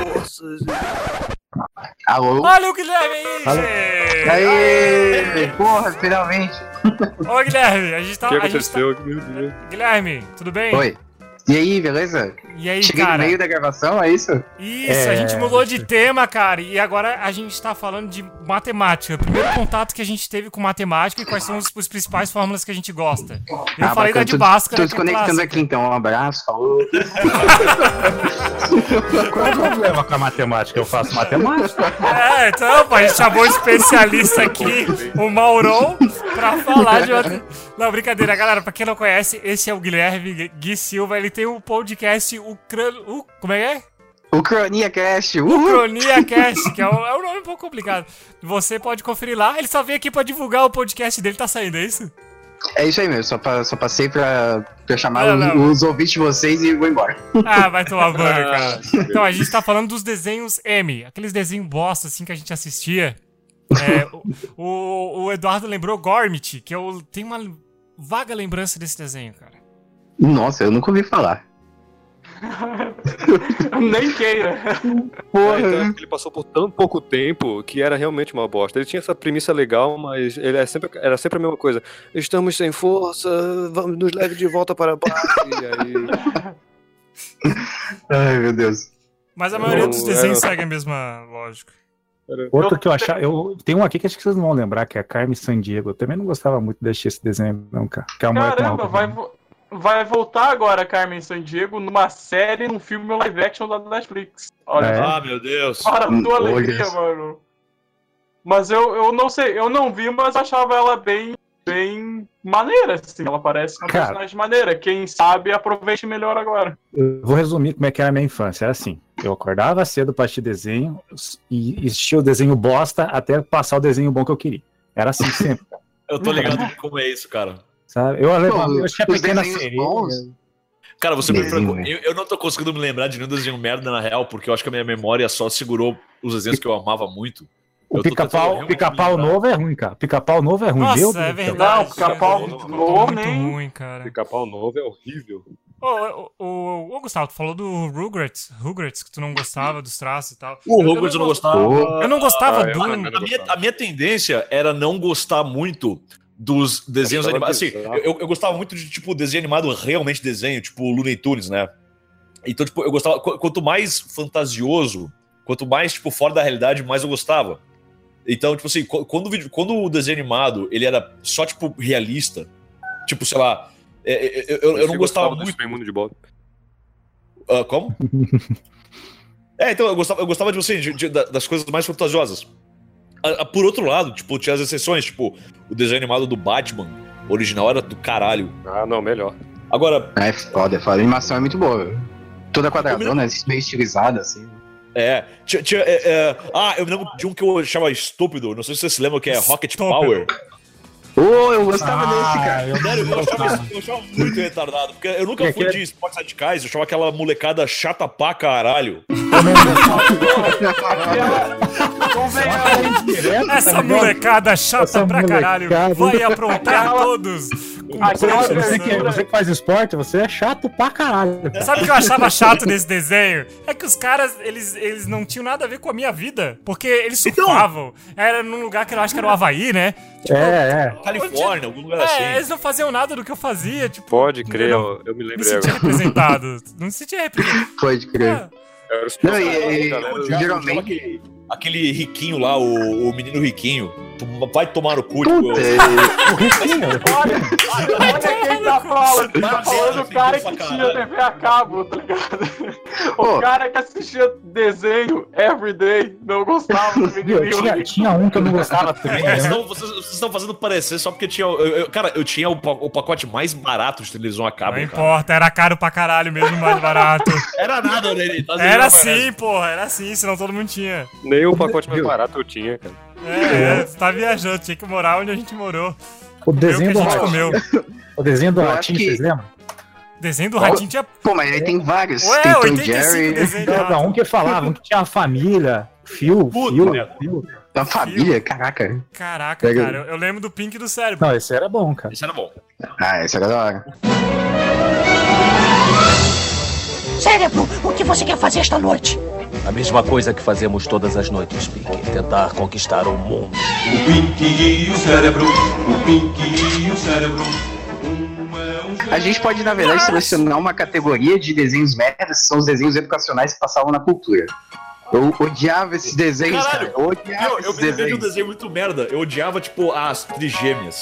Alô? Olha o Guilherme aí, gente! Aê! Porra, finalmente! Ô, Guilherme, a gente tá... O que aconteceu? Guilherme, tudo bem? Oi. E aí, beleza? E aí, Cheguei cara? no meio da gravação, é isso? Isso, a gente mudou de tema, cara, e agora a gente tá falando de matemática. O primeiro contato que a gente teve com matemática e quais são os principais fórmulas que a gente gosta. Eu falei da de Bhaskara. Tô desconectando aqui então, um abraço, falou. Qual é o problema com a matemática? Eu faço matemática. Então, a gente chamou o especialista aqui, o Mauro, pra falar de outra... Não, brincadeira, galera, pra quem não conhece, esse é o Guilherme Gui Silva, ele tem um podcast, como é que é? O CroniaCast. O CroniaCast, que é um nome um pouco complicado. Você pode conferir lá, ele só veio aqui pra divulgar o podcast dele, tá saindo, é isso? É isso aí mesmo, só passei pra chamar os ouvintes de vocês e vou embora. Ah, vai tomar banho, cara. Então, a gente tá falando dos desenhos M, aqueles desenhos bosta, assim, que a gente assistia. O Eduardo lembrou Gormit, que eu tenho uma vaga lembrança desse desenho, cara. Nossa, eu nunca ouvi falar. Nem queira. Porra. Então, ele passou por tão pouco tempo que era realmente uma bosta. Ele tinha essa premissa legal, mas ele era sempre a mesma coisa. Estamos sem força, vamos nos leve de volta para a base. Ai, meu Deus. Mas a maioria dos desenhos segue a mesma lógica. Outro que eu achava... Tem um aqui que acho que vocês não vão lembrar, que é a Carmen Sandiego. Eu também não gostava muito de assistir esse desenho, não, cara. Que é uma Caramba, vai voltar agora a Carmen Sandiego numa série, num filme live action da Netflix. Olha. Ah, meu Deus. Para a tua alegria, mano. Mas eu não sei, eu não vi, mas achava ela bem maneira, assim. Ela parece uma personagem maneira. Quem sabe aproveite melhor agora. Eu vou resumir como é que era a minha infância. Era assim, eu acordava cedo pra assistir desenho e assistia o desenho bosta até passar o desenho bom que eu queria. Era assim sempre. Eu tô ligado como é isso, cara. Sabe? Eu achei a Pequena Sereia. Cara, eu não tô conseguindo me lembrar de nenhum desenho merda na real, porque eu acho que a minha memória só segurou os desenhos que eu amava muito. O Pica-Pau novo é ruim, cara. Pica-Pau novo é ruim. Nossa, é verdade. Não, Pica-Pau novo nem... ruim, cara. Pica-Pau novo é horrível. Ô, Gustavo, tu falou do Rugrats, que tu não gostava dos traços e tal. O Rugrats eu não gostava. Eu não gostava do... A minha tendência era não gostar muito dos desenhos animados. Assim, eu gostava muito de, tipo, desenho animado, realmente desenho, tipo Looney Tunes, né? Então, tipo, eu gostava... Quanto mais fantasioso, quanto mais, tipo, fora da realidade, mais eu gostava. Então, tipo assim, quando o desenho animado, ele era só, tipo, realista, tipo, sei lá, eu não gostava muito... Mundo de Bob. Como? Então, eu gostava tipo assim, das coisas mais fantasiosas. Por outro lado, tipo, tinha as exceções, tipo, o desenho animado do Batman original era do caralho. Ah, não, melhor. Agora... É foda. A animação é muito boa. Toda quadradona, meio estilizada, assim. Eu me lembro de um que eu achava estúpido, não sei se você se lembra, que é Rocket Power. Eu gostava desse, cara. Eu achava muito retardado, porque eu nunca fui de esportes radicais, eu achava aquela molecada chata pra caralho. Essa molecada chata pra caralho vai aprontar todos. Você que faz esporte, você é chato pra caralho. Sabe o que eu achava chato nesse desenho? É que os caras, eles não tinham nada a ver com a minha vida. Porque eles surfavam. Era num lugar que eu acho que era o Havaí, né? Tipo, Califórnia, algum lugar assim. Eles não faziam nada do que eu fazia. Tipo, pode crer, eu me lembro. Me sentia representado. Não me sentia representado. Pode crer. Geralmente aquele riquinho lá, o menino riquinho, vai tomar no cu. Olha quem tá falando. Tá falando o cara que tinha TV a cabo, tá ligado? O cara que assistia desenho everyday, não gostava do menininho. Tinha um que eu não gostava também. Vocês estão fazendo parecer só porque tinha... Cara, eu tinha o pacote mais barato de televisão a cabo. Não importa, era caro pra caralho mesmo, mais barato. Era nada, né? Era sim, porra, era sim, senão todo mundo tinha. Nem o pacote mais barato eu tinha, cara. Você tá viajando, tinha que morar onde a gente morou. O desenho do Ratinho. O desenho do Ratinho, vocês lembram? O desenho do Ratinho tinha... Pô, mas aí tem vários. Ué, tem Tom 85 Jerry. desenhos. Um que falavam que tinha uma família. Fio. Da família? Caraca. Caraca, cara. Eu lembro do Pink e do Cérebro. Não, esse era bom, cara. Esse era bom. Ah, esse era da hora. Cérebro, o que você quer fazer esta noite? A mesma coisa que fazemos todas as noites, Pink. Tentar conquistar o mundo. O Pink e o Cérebro. O Pink e o Cérebro. A gente pode, na verdade, selecionar uma categoria de desenhos merdas, que são os desenhos educacionais que passavam na cultura. Eu odiava esses desenhos, Caralho, cara. Eu odiava eu me lembrei de um desenho muito merda. Eu odiava, tipo, as trigêmeas.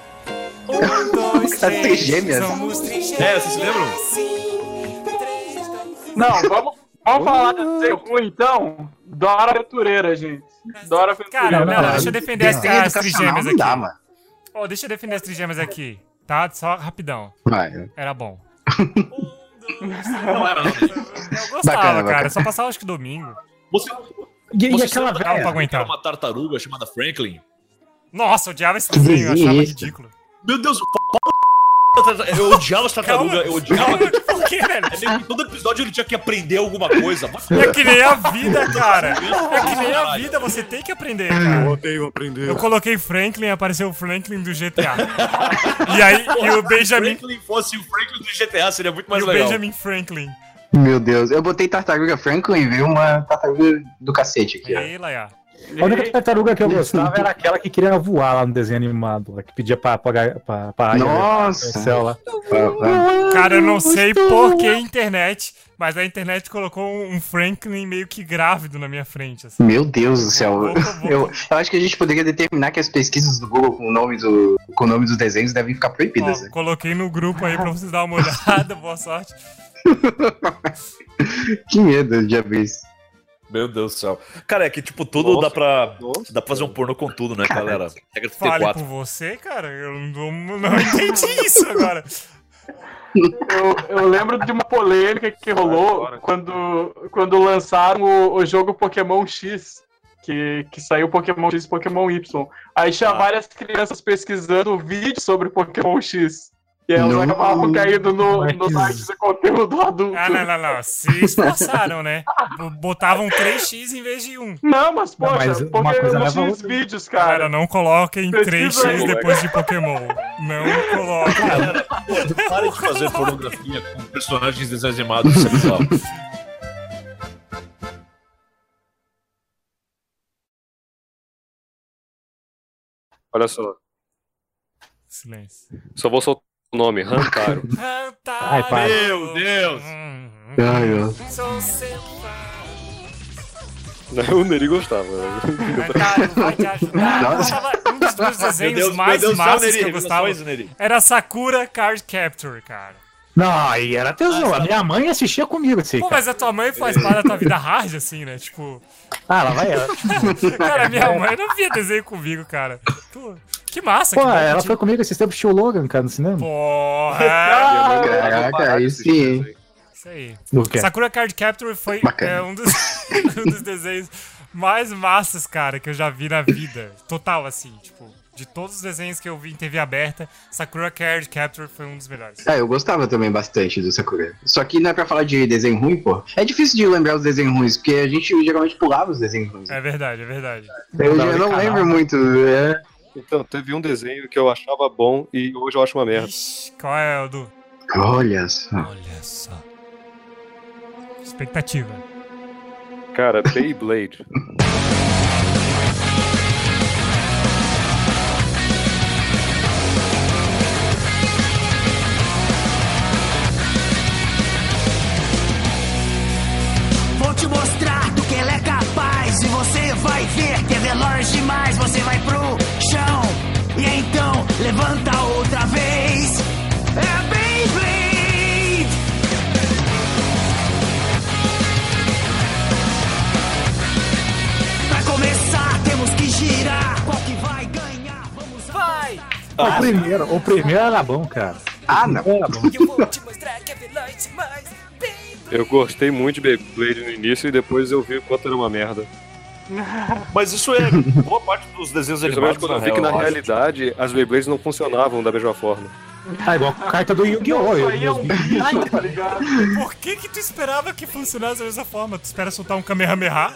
As trigêmeas? Vocês se lembram? Não, vamos falar de desenho ruim, então. Dora Aventureira, gente. Dora Aventureira. Cara, não, deixa eu defender as trigêmeas aqui. Dá, mano. Deixa eu defender as trigêmeas aqui, tá? Só rapidão. Vai. Era bom. Não era, não. Eu gostava, cara. Só passava, acho que domingo. E aquela velha? Pra aguentar. Uma tartaruga chamada Franklin. Nossa, eu odiava esse desenho, eu achava ridículo. Meu Deus, eu odiava essa tartaruga, eu odiava. Por que, velho? Todo episódio ele tinha que aprender alguma coisa. É que nem a vida, cara. É que nem a vida, você tem que aprender, cara. Eu odeio aprender. Eu coloquei Franklin, apareceu o Franklin do GTA. E aí, e o Benjamin... Se o Franklin fosse o Franklin do GTA, seria muito mais legal. E o Benjamin Franklin. Meu Deus, eu botei Tartaruga Franklin e veio uma tartaruga do cacete aqui. Ei, Laia. A única tartaruga que eu gostava era aquela que queria voar lá no desenho animado, que pedia pra Nossa! Céu lá. Cara, eu não sei por que internet, mas a internet colocou um Franklin meio que grávido na minha frente. Assim. Meu Deus do céu. Eu acho que a gente poderia determinar que as pesquisas do Google com o nome dos desenhos devem ficar proibidas. Né? Coloquei no grupo aí pra vocês darem uma olhada, boa sorte. Que medo de abrir isso. Meu Deus do céu. Cara, é que tipo, tudo dá pra fazer um pornô com tudo, né, galera? Regra 34. Fale por você, cara. Eu não entendi isso agora. Eu lembro de uma polêmica que rolou quando lançaram o jogo Pokémon X. Que saiu Pokémon X e Pokémon Y. Aí tinha várias crianças pesquisando vídeos sobre Pokémon X. E elas acabavam caindo no site de conteúdo adulto. Não. Se esforçaram, né? Botavam 3x em vez de 1. Não, mas poxa, Pokémon X vídeos, cara. Cara, não coloquem 3x depois de Pokémon. Não coloquem. Parem de fazer pornografia com personagens desenhados sexual. Olha só. Silêncio. Só vou soltar o nome, Rantaro. Ai, pai. Meu Deus! Ai, meu. Sou seu O Neri gostava. Vai te ajudar. Um dos meus desenhos mais massas que eu gostava era Sakura Card Capture, cara. Não, aí era tesão. A minha mãe assistia comigo, assim. Pô, mas a tua mãe faz parte da tua vida hard, assim, né? Tipo. Lá vai ela. Cara, minha mãe não via desenho comigo, cara. Pô, que massa, pô, que ela foi comigo esses tempos, assistiu o Logan, cara, no cinema. Porra! Caraca, aí sim. Isso aí. Sakura Card Capture foi um dos desenhos mais massas, cara, que eu já vi na vida. Total, assim, tipo. De todos os desenhos que eu vi em TV aberta, Sakura Card Capture foi um dos melhores. Eu gostava também bastante do Sakura. Só que não é pra falar de desenho ruim, pô. É difícil de lembrar os desenhos ruins, porque a gente geralmente pulava os desenhos ruins. É verdade, é verdade. Eu não lembro muito. Então, teve um desenho que eu achava bom e hoje eu acho uma merda. Ixi, qual é, Edu? Olha só. Olha só. Expectativa. Cara, Beyblade. Vou te mostrar do que ele é capaz e você vai ver que é veloz demais. Você vai pro E então levanta outra vez. É Beyblade! Pra começar temos que girar. Qual que vai ganhar? Vamos, vai! O primeiro era bom, cara. Ah, não. Eu vou te mostrar que é veloz demais. Eu gostei muito de Beyblade no início e depois eu vi o quanto era uma merda. Mas isso é boa parte dos desenhos animados. Principalmente quando eu vi que na realidade as Beyblades não funcionavam da mesma forma. Ah, igual a carta do Yu-Gi-Oh! Isso aí é um bicho, tá ligado? Por que tu esperava que funcionasse da mesma forma? Tu espera soltar um Kamehameha?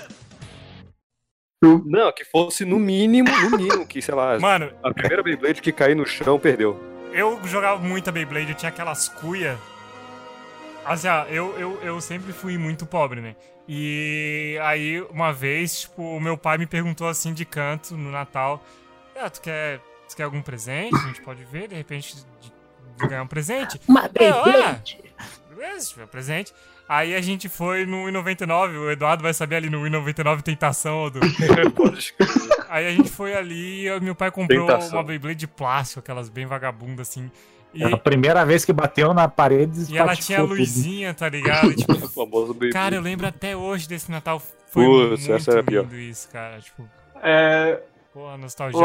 Não, que fosse no mínimo, que sei lá. Mano, a primeira Beyblade que cair no chão perdeu. Eu jogava muita Beyblade, eu tinha aquelas cuias. Assim, eu sempre fui muito pobre, né? E aí, uma vez, tipo, o meu pai me perguntou assim de canto no Natal: tu quer algum presente? A gente pode ver, de repente, de ganhar um presente? Uma Beyblade! Beleza, tiver um presente. Aí a gente foi no I99, o Eduardo vai saber ali no I99 Tentação. Aí a gente foi ali e meu pai comprou uma Beyblade de plástico, aquelas bem vagabundas assim. E a primeira vez que bateu na parede. E ela tinha luzinha, tá ligado? E, tipo, cara, eu lembro até hoje desse Natal. Foi muito lindo isso, cara. Tipo, porra, nostalgia.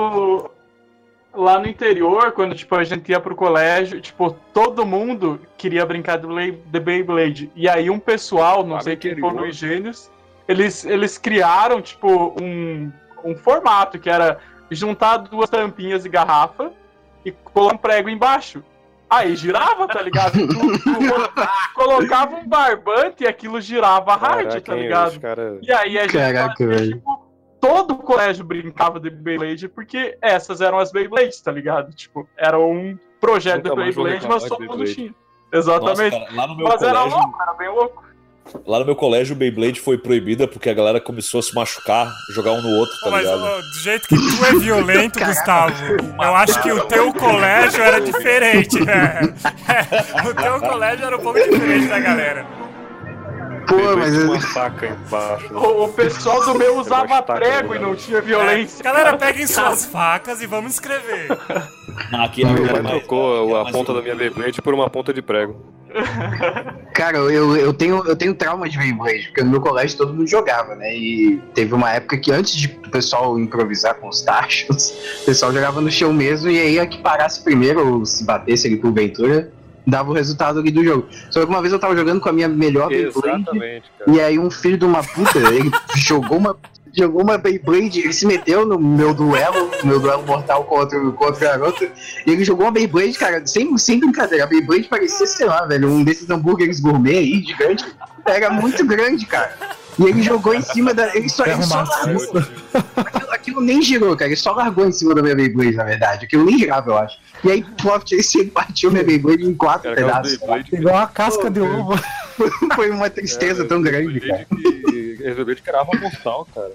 Lá no interior, quando tipo, a gente ia pro colégio, tipo, todo mundo queria brincar de Beyblade. E aí um pessoal, não sei quem foram os gênios, eles criaram, tipo, um formato que era juntar 2 tampinhas de garrafa e colocar um prego embaixo. Aí girava, tá ligado? Colocava um barbante e aquilo girava hard, tá ligado? E aí a gente fazia, tipo, todo o colégio brincava de Beyblade porque essas eram as Beyblades, tá ligado? Tipo, era um projeto de Beyblade, mas todo mundo tinha. Exatamente. Nossa, cara, lá no meu mas colégio, era louco, era bem louco. Lá no meu colégio, o Beyblade foi proibida porque a galera começou a se machucar, jogar um no outro, tá ligado? Mas do jeito que tu é violento, Gustavo, eu acho que o teu colégio era diferente, né? O teu colégio era um pouco diferente da galera. Pô, mas uma faca embaixo. O pessoal do meu usava prego e não tinha violência. Galera, peguem suas facas e vamos escrever. Aqui meu pai trocou a ponta da minha Beyblade por uma ponta de prego. Cara, eu tenho trauma de Beyblade, porque no meu colégio todo mundo jogava, né? E teve uma época que antes de o pessoal improvisar com os tachos, o pessoal jogava no chão mesmo, e aí a que parasse primeiro, ou se batesse ali por ventura, dava o resultado ali do jogo. Só que uma vez eu tava jogando com a minha melhor Beyblade, e aí um filho de uma puta, ele jogou uma Beyblade, ele se meteu no meu duelo mortal contra o garoto, e ele jogou uma Beyblade, cara, sem brincadeira, a Beyblade parecia, sei lá, velho, um desses hambúrgueres gourmet aí, gigante, era muito grande, cara. E ele jogou em cima da... Ele só largou. Aquilo nem girou, cara. Ele só largou em cima da minha Beyblade, na verdade. Aquilo nem girava, eu acho. E aí, plot, ele partiu minha Beyblade em 4 pedaços. Igual uma casca de ovo. Foi uma tristeza tão grande, cara. A Beyblade que era uma mortal, cara.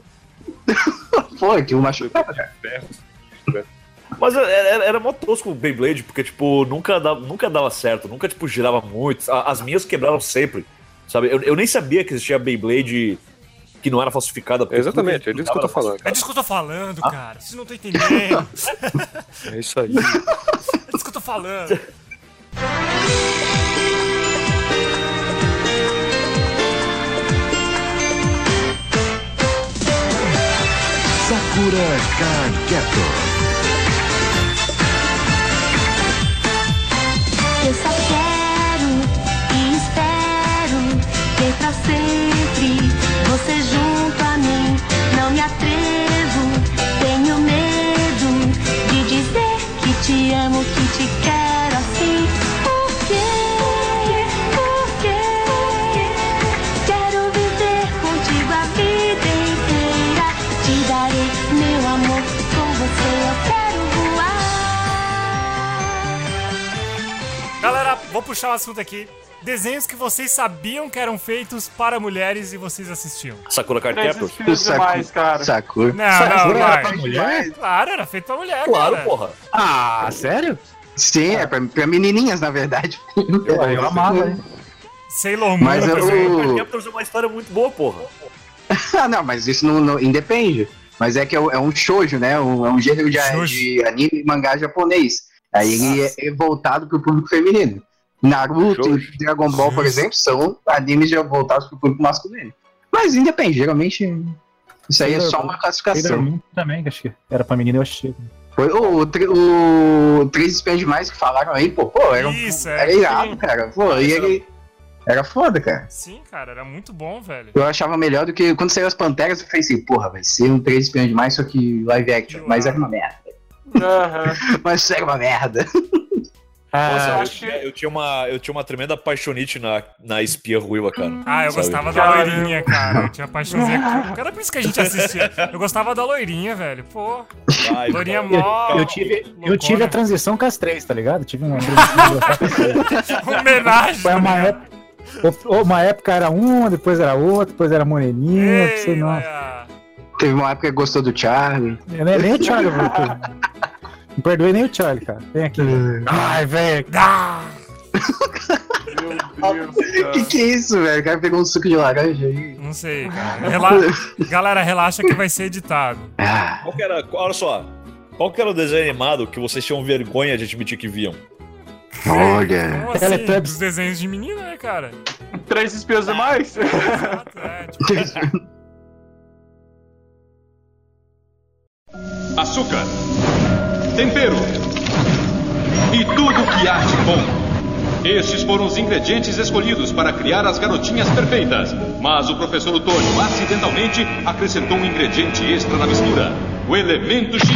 Pô, aquilo machucava, cara. Mas era mó tosco o Beyblade, porque, tipo, nunca dava certo. Nunca, tipo, girava muito. As minhas quebraram sempre. Sabe, eu nem sabia que existia Beyblade que não era falsificada. Exatamente, é disso que eu tô falando. É disso que eu tô falando, cara. Vocês não estão entendendo. É isso aí. É disso que eu tô falando. Sakura Card Captor. Eu só quero e espero ter pra sempre você junto a mim. Não me atrevo, tenho medo de dizer que te amo, que te quero assim. Por quê? Por quê? Quero viver contigo a vida inteira. Te darei meu amor, com você eu quero voar. Galera, vou puxar o assunto aqui. Desenhos que vocês sabiam que eram feitos para mulheres e vocês assistiam. Sakura Card Captor. demais, cara. Sakura. Não, era pra mulher? Claro, era feito pra mulher, Claro, cara. porra. Ah, sério? Sim, é pra menininhas, na verdade. Eu amava, hein? Sailor Moon, mas Sakura Card Captor é uma história muito boa, porra. Ah, não, mas isso não independe. Mas é que é um shoujo, né? É um gênero de anime e mangá japonês. Aí ele é voltado pro público feminino. Naruto e Dragon Ball, por exemplo, são animes voltados pro público masculino. Mas independe, geralmente isso aí é só uma classificação. Também, acho que era pra menina, eu achei. Foi o Três Espiões Demais que falaram aí, pô, era irado, cara. Pô, e ele era foda, cara. Sim, cara, era muito bom, velho. Eu achava melhor do que quando saiu as Panteras, eu falei assim, porra, vai ser um Três Espiões Demais, só que live action, mas era uma merda. Mas era uma merda. Nossa, eu tinha uma tremenda paixonite na espia ruiva, cara. Eu gostava da loirinha, cara. Eu tinha paixãozinha. Era por isso que a gente assistia. Eu gostava da loirinha, velho. Pô, loirinha mó. Eu tive a transição com as três, tá ligado? Tive uma homenagem. Foi uma época era uma, depois era outra, depois era moreninha, não sei não. Teve uma época que gostou do Charlie. Nem o Charlie, não perdoei nem o Charlie, cara. Vem aqui. Ai, velho. Meu Deus, que é isso, velho? O cara pegou um suco de laranja aí. Não sei, cara. Galera, relaxa que vai ser editado. Olha só. Qual que era o desenho animado que vocês tinham vergonha de admitir que viam? Olha. Como assim? Os desenhos de menina, né, cara? Três Espiões Demais? Exato, tipo... Açúcar, tempero e tudo que há de bom. Estes foram os ingredientes escolhidos para criar as garotinhas perfeitas. Mas o professor Otônio acidentalmente acrescentou um ingrediente extra na mistura: o elemento X.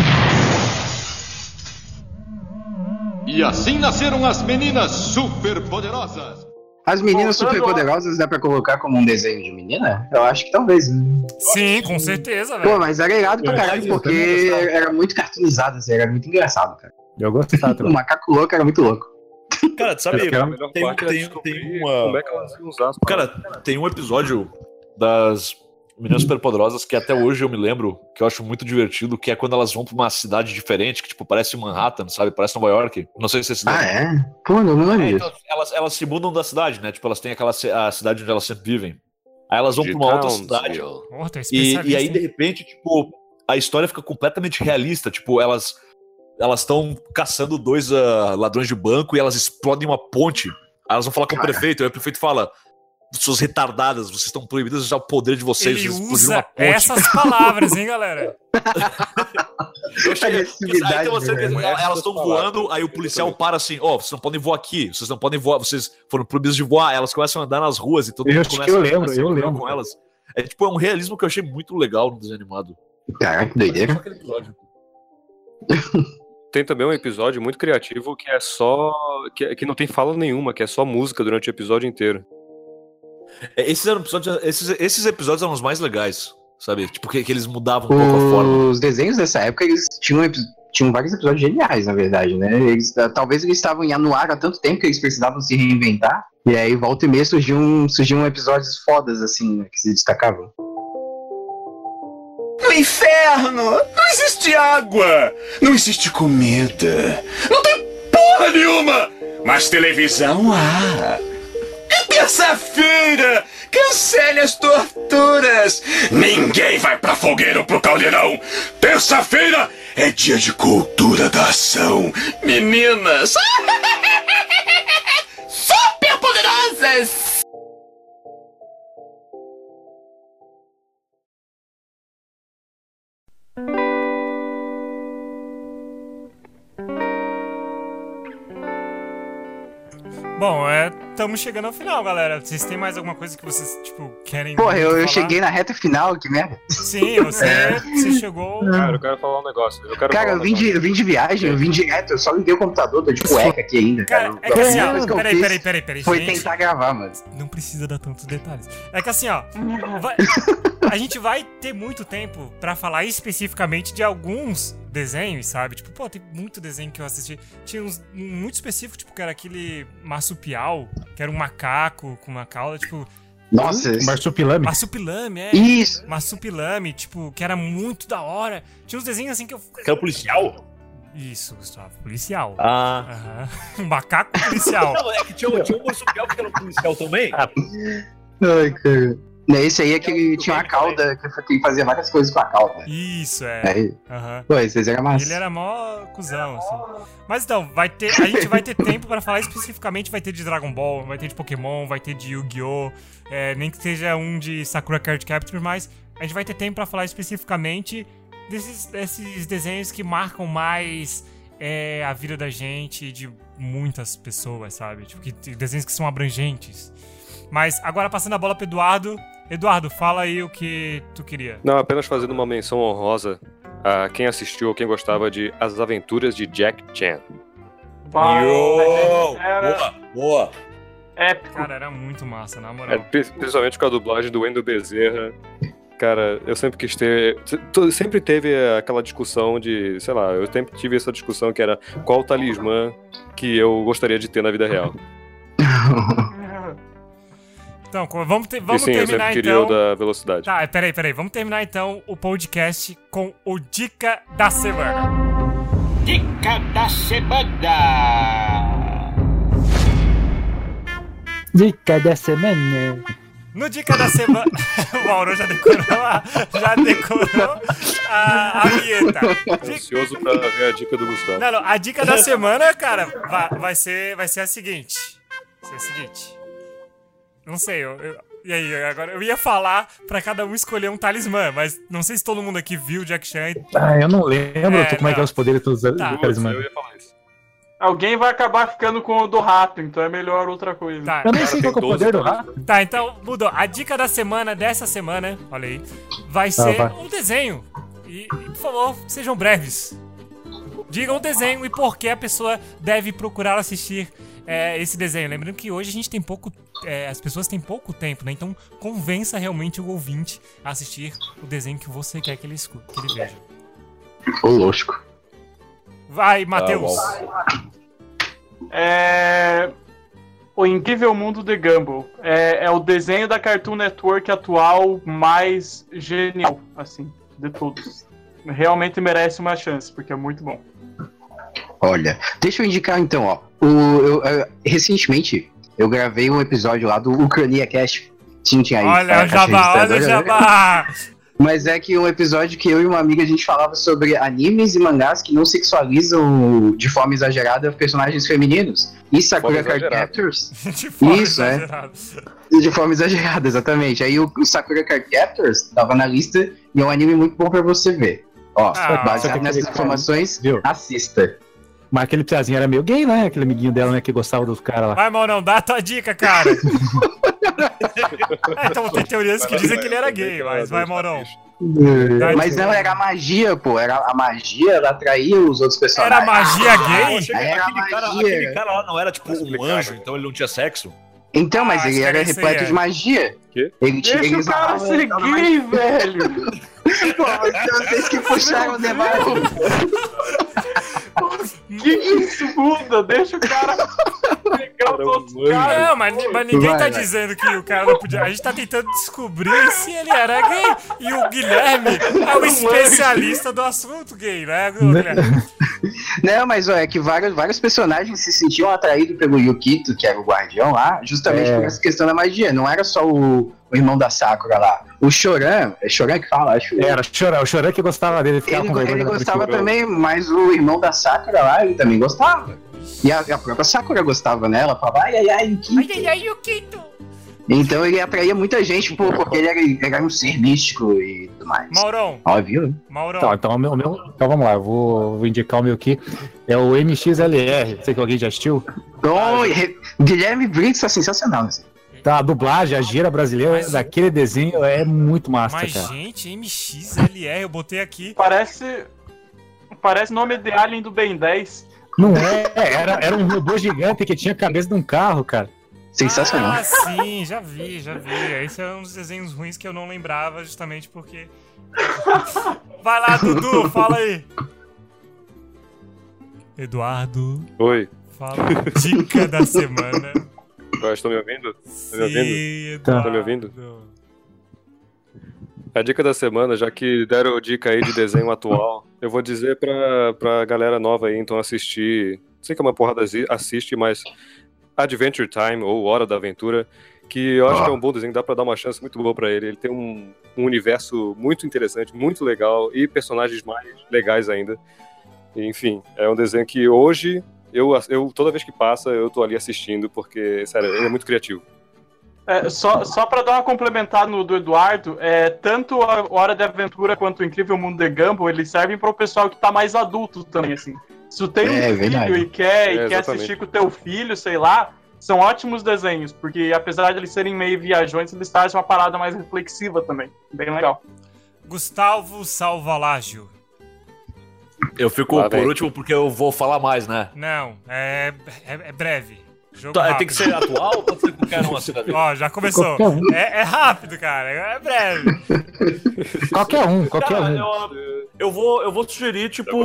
E assim nasceram as meninas superpoderosas. As meninas superpoderosas dá pra colocar como um desenho de menina? Eu acho que talvez. Sim, com certeza, velho. Pô, mas era irado pra caralho, porque era muito cartoonizado, assim, era muito engraçado, cara. Eu gostava. O macaco louco era muito louco. Cara, sabe, tem uma... Como é que elas iam usar as Cara, tem um episódio das Meninas Superpoderosas que até hoje eu me lembro, que eu acho muito divertido, que é quando elas vão pra uma cidade diferente, que tipo, parece Manhattan, sabe? Parece Nova York. Não sei se vocês se lembram. É? Pô, não lembro disso. Então, elas se mudam da cidade, né? Tipo, elas têm a cidade onde elas sempre vivem. Aí elas vão pra uma outra cidade. E aí, de repente, tipo, a história fica completamente realista. Tipo, elas estão caçando dois ladrões de banco e elas explodem uma ponte. Aí elas vão falar com o prefeito, aí o prefeito fala: suas retardadas, vocês estão proibidas de usar o poder de vocês. Ele vocês usa essas palavras, hein, galera? Elas estão voando, aí o policial para assim: vocês não podem voar aqui, vocês não podem voar, vocês foram proibidos de voar. Elas começam a andar nas ruas e todo mundo começa eu lembro com elas. É tipo, é um realismo que eu achei muito legal no desenho animado. Caraca, que doideira. Tem também um episódio muito criativo que é só... que não tem fala nenhuma, que é só música durante o episódio inteiro. Esses episódios eram os mais legais, sabe? Tipo, que eles mudavam um pouco a forma. Os desenhos dessa época, eles tinham vários episódios geniais, na verdade, né? Talvez eles estavam no ar há tanto tempo que eles precisavam se reinventar. E aí, volta e meia, surgiam episódios fodas, assim, né, que se destacavam. No inferno não existe água, não existe comida, não tem porra nenhuma, mas televisão há. E terça-feira, cancele as torturas, ninguém vai pra fogueira ou pro caldeirão. Terça-feira é dia de cultura da ação, meninas super poderosas. Bom, estamos chegando ao final, galera. Vocês têm mais alguma coisa que vocês, tipo, querem Porra, eu cheguei na reta final, que merda. Sim, você chegou... Cara, eu quero falar um negócio. Eu vim de viagem, eu vim direto, eu só liguei o computador, tô de cueca aqui ainda, cara. É que assim, ó, peraí. Foi gente, tentar gravar, mano. Não precisa dar tantos detalhes. É que assim, ó, a gente vai ter muito tempo pra falar especificamente de alguns desenhos, sabe? Tipo, pô, tem muito desenho que eu assisti. Tinha uns muito específico, tipo, que era aquele marsupial, que era um macaco com uma cauda, tipo... Nossa, Marsupilame. Marsupilame, é. Isso. Marsupilame, tipo, que era muito da hora. Tinha uns desenhos assim que eu... Que era policial? Isso, Gustavo, policial. Uhum. Macaco policial. Não, é que tinha um marsupial que era um policial também. Ai, cara. Esse aí é que ele tinha uma cauda, que fazia várias coisas com a cauda. Isso, é. Pô, esses eram massa. Ele era mó cuzão, assim. Mas então, a gente vai ter tempo pra falar especificamente, vai ter de Dragon Ball, vai ter de Pokémon, vai ter de Yu-Gi-Oh! Nem que seja um de Sakura Card Captors, mas a gente vai ter tempo pra falar especificamente desses desenhos que marcam mais a vida da gente, de muitas pessoas, sabe? Tipo, desenhos que são abrangentes. Mas agora passando a bola pro Eduardo. Eduardo, fala aí o que tu queria. Não, apenas fazendo uma menção honrosa a quem assistiu ou quem gostava de As Aventuras de Jack Chan. Boa! Cara, era muito massa, na moral. Principalmente com a dublagem do Wendel Bezerra. Cara, eu sempre quis ter... Sempre teve aquela discussão de... Sei lá, eu sempre tive essa discussão que era qual o talismã que eu gostaria de ter na vida real. Então, vamos sim, terminar eu sempre queria então... o da velocidade. Tá, peraí. Vamos terminar então o podcast com o Dica da Semana. Dica da Semana! Dica da Semana. No Dica da Semana... O Mauro já decorou a vinheta. Ansioso pra ver a dica do Gustavo. Não, a dica da semana, cara, vai ser a seguinte. Não sei, e aí, agora eu ia falar pra cada um escolher um talismã, mas não sei se todo mundo aqui viu Jack Chan. Eu não lembro como é que é os poderes dos talismãs. Eu ia falar isso. Alguém vai acabar ficando com o do rato, então é melhor outra coisa. Tá. Eu nem sei qual que é o poder do rato. Tá, então mudou. A dica da semana, dessa semana, olha aí, vai ser um desenho. E, por favor, sejam breves. Digam o desenho e por que a pessoa deve procurar assistir esse desenho. Lembrando que hoje a gente tem as pessoas têm pouco tempo, né? Então convença realmente o ouvinte a assistir o desenho que você quer que ele escute, que ele veja. Ô, lógico. Vai, Matheus. O Incrível Mundo de Gumball. É o desenho da Cartoon Network atual mais genial, assim, de todos. Realmente merece uma chance, porque é muito bom. Olha, deixa eu indicar então, ó. Recentemente, eu gravei um episódio lá do Ucrania Cast. Tinha aí. Olha o jabá! Mas é que um episódio que eu e uma amiga a gente falava sobre animes e mangás que não sexualizam de forma exagerada personagens femininos. E Sakura Card Captors. Isso, de forma exagerada, exatamente. Aí o Sakura Card Captors tava na lista e é um anime muito bom pra você ver. Ó, baseado nessas informações, assista. Mas aquele piazinho era meio gay, né? Aquele amiguinho dela, né? Que gostava dos caras lá. Vai, Maurão, dá a tua dica, cara. Então tem teorias que dizem que ele era gay, mas vai, Maurão. Mas não, era a magia, pô. A magia, ela atraía os outros personagens. Era magia gay? Aquele cara lá não era tipo um anjo, então ele não tinha sexo? Então, mas ele era repleto de magia. Deixa o cara ser gay, velho. Pô, vocês que puxaram o debate. Que isso muda? Deixa o cara pegar os outros caras. Não, mas ninguém tá dizendo que o cara não podia. A gente tá tentando descobrir se ele era gay. E o Guilherme é o especialista do assunto gay, né, Guilherme? Não, mas é que vários personagens se sentiam atraídos pelo Yukito, que era o guardião lá, justamente por essa questão da magia. Não era só o irmão da Sakura lá. O Choran, é Choran que fala, acho. Era o Choran que gostava dele. Ele gostava também, mas o irmão da Sakura lá, ele também gostava. E a própria Sakura gostava, né? Ela falava, ai, Yukito. Ai, Yukito. Então ele atraía muita gente, porque ele era um ser místico e tudo mais. Maurão. Óbvio. Maurão. Então vamos lá, eu vou indicar o meu aqui. É o MXLR, sei que alguém já assistiu. Guilherme Briggs é sensacional, assim. Tá, a dublagem, a gira brasileira daquele desenho é muito massa, mas, cara. Gente, MXLR, eu botei aqui. Parece nome de Alien do Ben 10. Não era um robô gigante que tinha a cabeça de um carro, cara. Sensacional. Ah, sim, já vi. Esse é um dos desenhos ruins que eu não lembrava, justamente porque... Vai lá, Dudu, fala aí. Eduardo. Oi. Fala a dica da semana. Estão me ouvindo? Sim, Tá me ouvindo? A dica da semana, já que deram dica aí de desenho atual, eu vou dizer pra galera nova aí, então assistir, sei que é uma porrada assiste, mas Adventure Time, ou Hora da Aventura, que eu acho que é um bom desenho, dá pra dar uma chance muito boa pra ele. Ele tem um universo muito interessante, muito legal, e personagens mais legais ainda. Enfim, é um desenho que hoje, eu toda vez que passa, eu tô ali assistindo, porque, sério, ele é muito criativo. Só pra dar uma complementar no do Eduardo, tanto a Hora de Aventura quanto o Incrível Mundo de Gumball, eles servem pro pessoal que tá mais adulto também, assim. Se tu tem um filho verdade. e quer assistir com o teu filho, sei lá, são ótimos desenhos, porque apesar de eles serem meio viajões, eles trazem uma parada mais reflexiva também. Bem legal. Gustavo Salvalágio. Eu fico por último porque eu vou falar mais, né? Não, é breve. Jogo Tá, rápido. tem que ser atual ou pode ser qualquer um assim da vida? Ó, já começou. É rápido, cara. É breve. Qualquer um. Eu vou sugerir, tipo...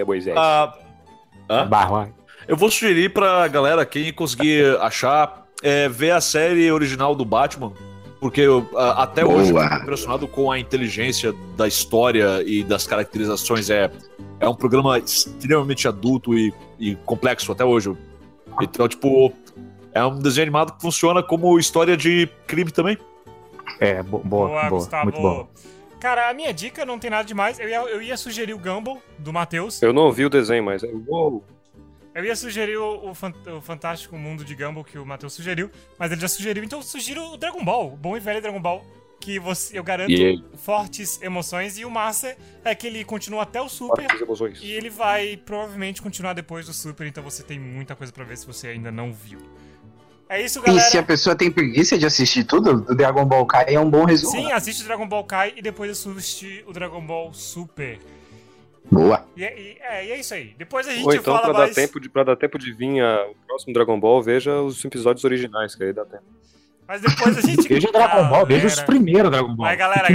Eu vou sugerir pra galera, quem conseguir achar, ver a série original do Batman, porque até hoje eu fico impressionado com a inteligência da história e das caracterizações. É um programa extremamente adulto e complexo até hoje. Então, tipo, é um desenho animado que funciona como história de crime também. Boa, Gustavo. muito bom. Cara, a minha dica não tem nada demais. Eu ia sugerir o Gumball, do Matheus. Eu não ouvi o desenho, mas... Eu ia sugerir o Fantástico Mundo de Gumball, que o Matheus sugeriu, mas ele já sugeriu, então eu sugiro o Dragon Ball, o bom e velho Dragon Ball, que eu garanto fortes emoções, e o massa é que ele continua até o Super, e ele vai provavelmente continuar depois do Super, então você tem muita coisa pra ver se você ainda não viu. É isso, galera. E se a pessoa tem preguiça de assistir tudo, o Dragon Ball Kai é um bom resumo. Sim, assiste o Dragon Ball Kai e depois assiste o Dragon Ball Super. Boa. E é isso aí. Depois a gente Ou então, fala pra mais... dar tempo de vir o próximo Dragon Ball, veja os episódios originais, que aí dá tempo. Mas depois a gente... Veja o Dragon Ball, veja os primeiros Dragon Ball. Mas galera.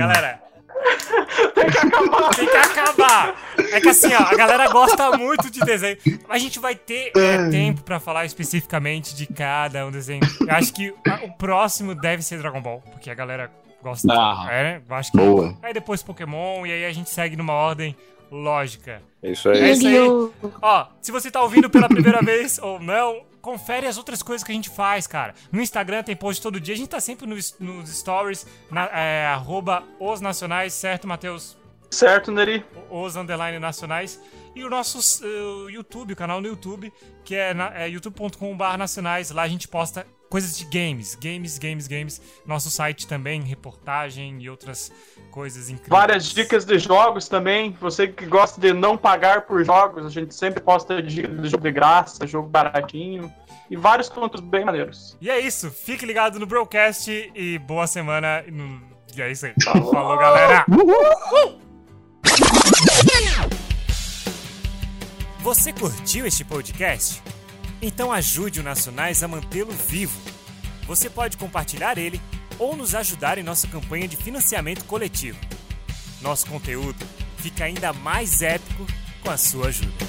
Tem que acabar. É que assim, ó, a galera gosta muito de desenho. A gente vai ter tempo pra falar especificamente de cada um desenho. Eu acho que o próximo deve ser Dragon Ball, porque a galera gosta. Né? Eu acho que... Boa. Aí depois Pokémon, e aí a gente segue numa ordem lógica. É isso aí. É isso aí. Ó, se você tá ouvindo pela primeira vez ou não, confere as outras coisas que a gente faz, cara. No Instagram tem post todo dia. A gente tá sempre nos stories, @osnacionais, certo, Matheus? Certo, Neri. Os_nacionais. E o nosso YouTube, o canal no YouTube, que é youtube.com/nacionais. Lá a gente posta coisas de games. Nosso site também, reportagem e outras coisas incríveis. Várias dicas de jogos também. Você que gosta de não pagar por jogos, a gente sempre posta dicas de jogo de graça, jogo baratinho e vários contos bem maneiros. E é isso. Fique ligado no Broadcast e boa semana. E é isso aí. Falou, galera. Você curtiu este podcast? Então ajude o Nacionais a mantê-lo vivo. Você pode compartilhar ele ou nos ajudar em nossa campanha de financiamento coletivo. Nosso conteúdo fica ainda mais épico com a sua ajuda.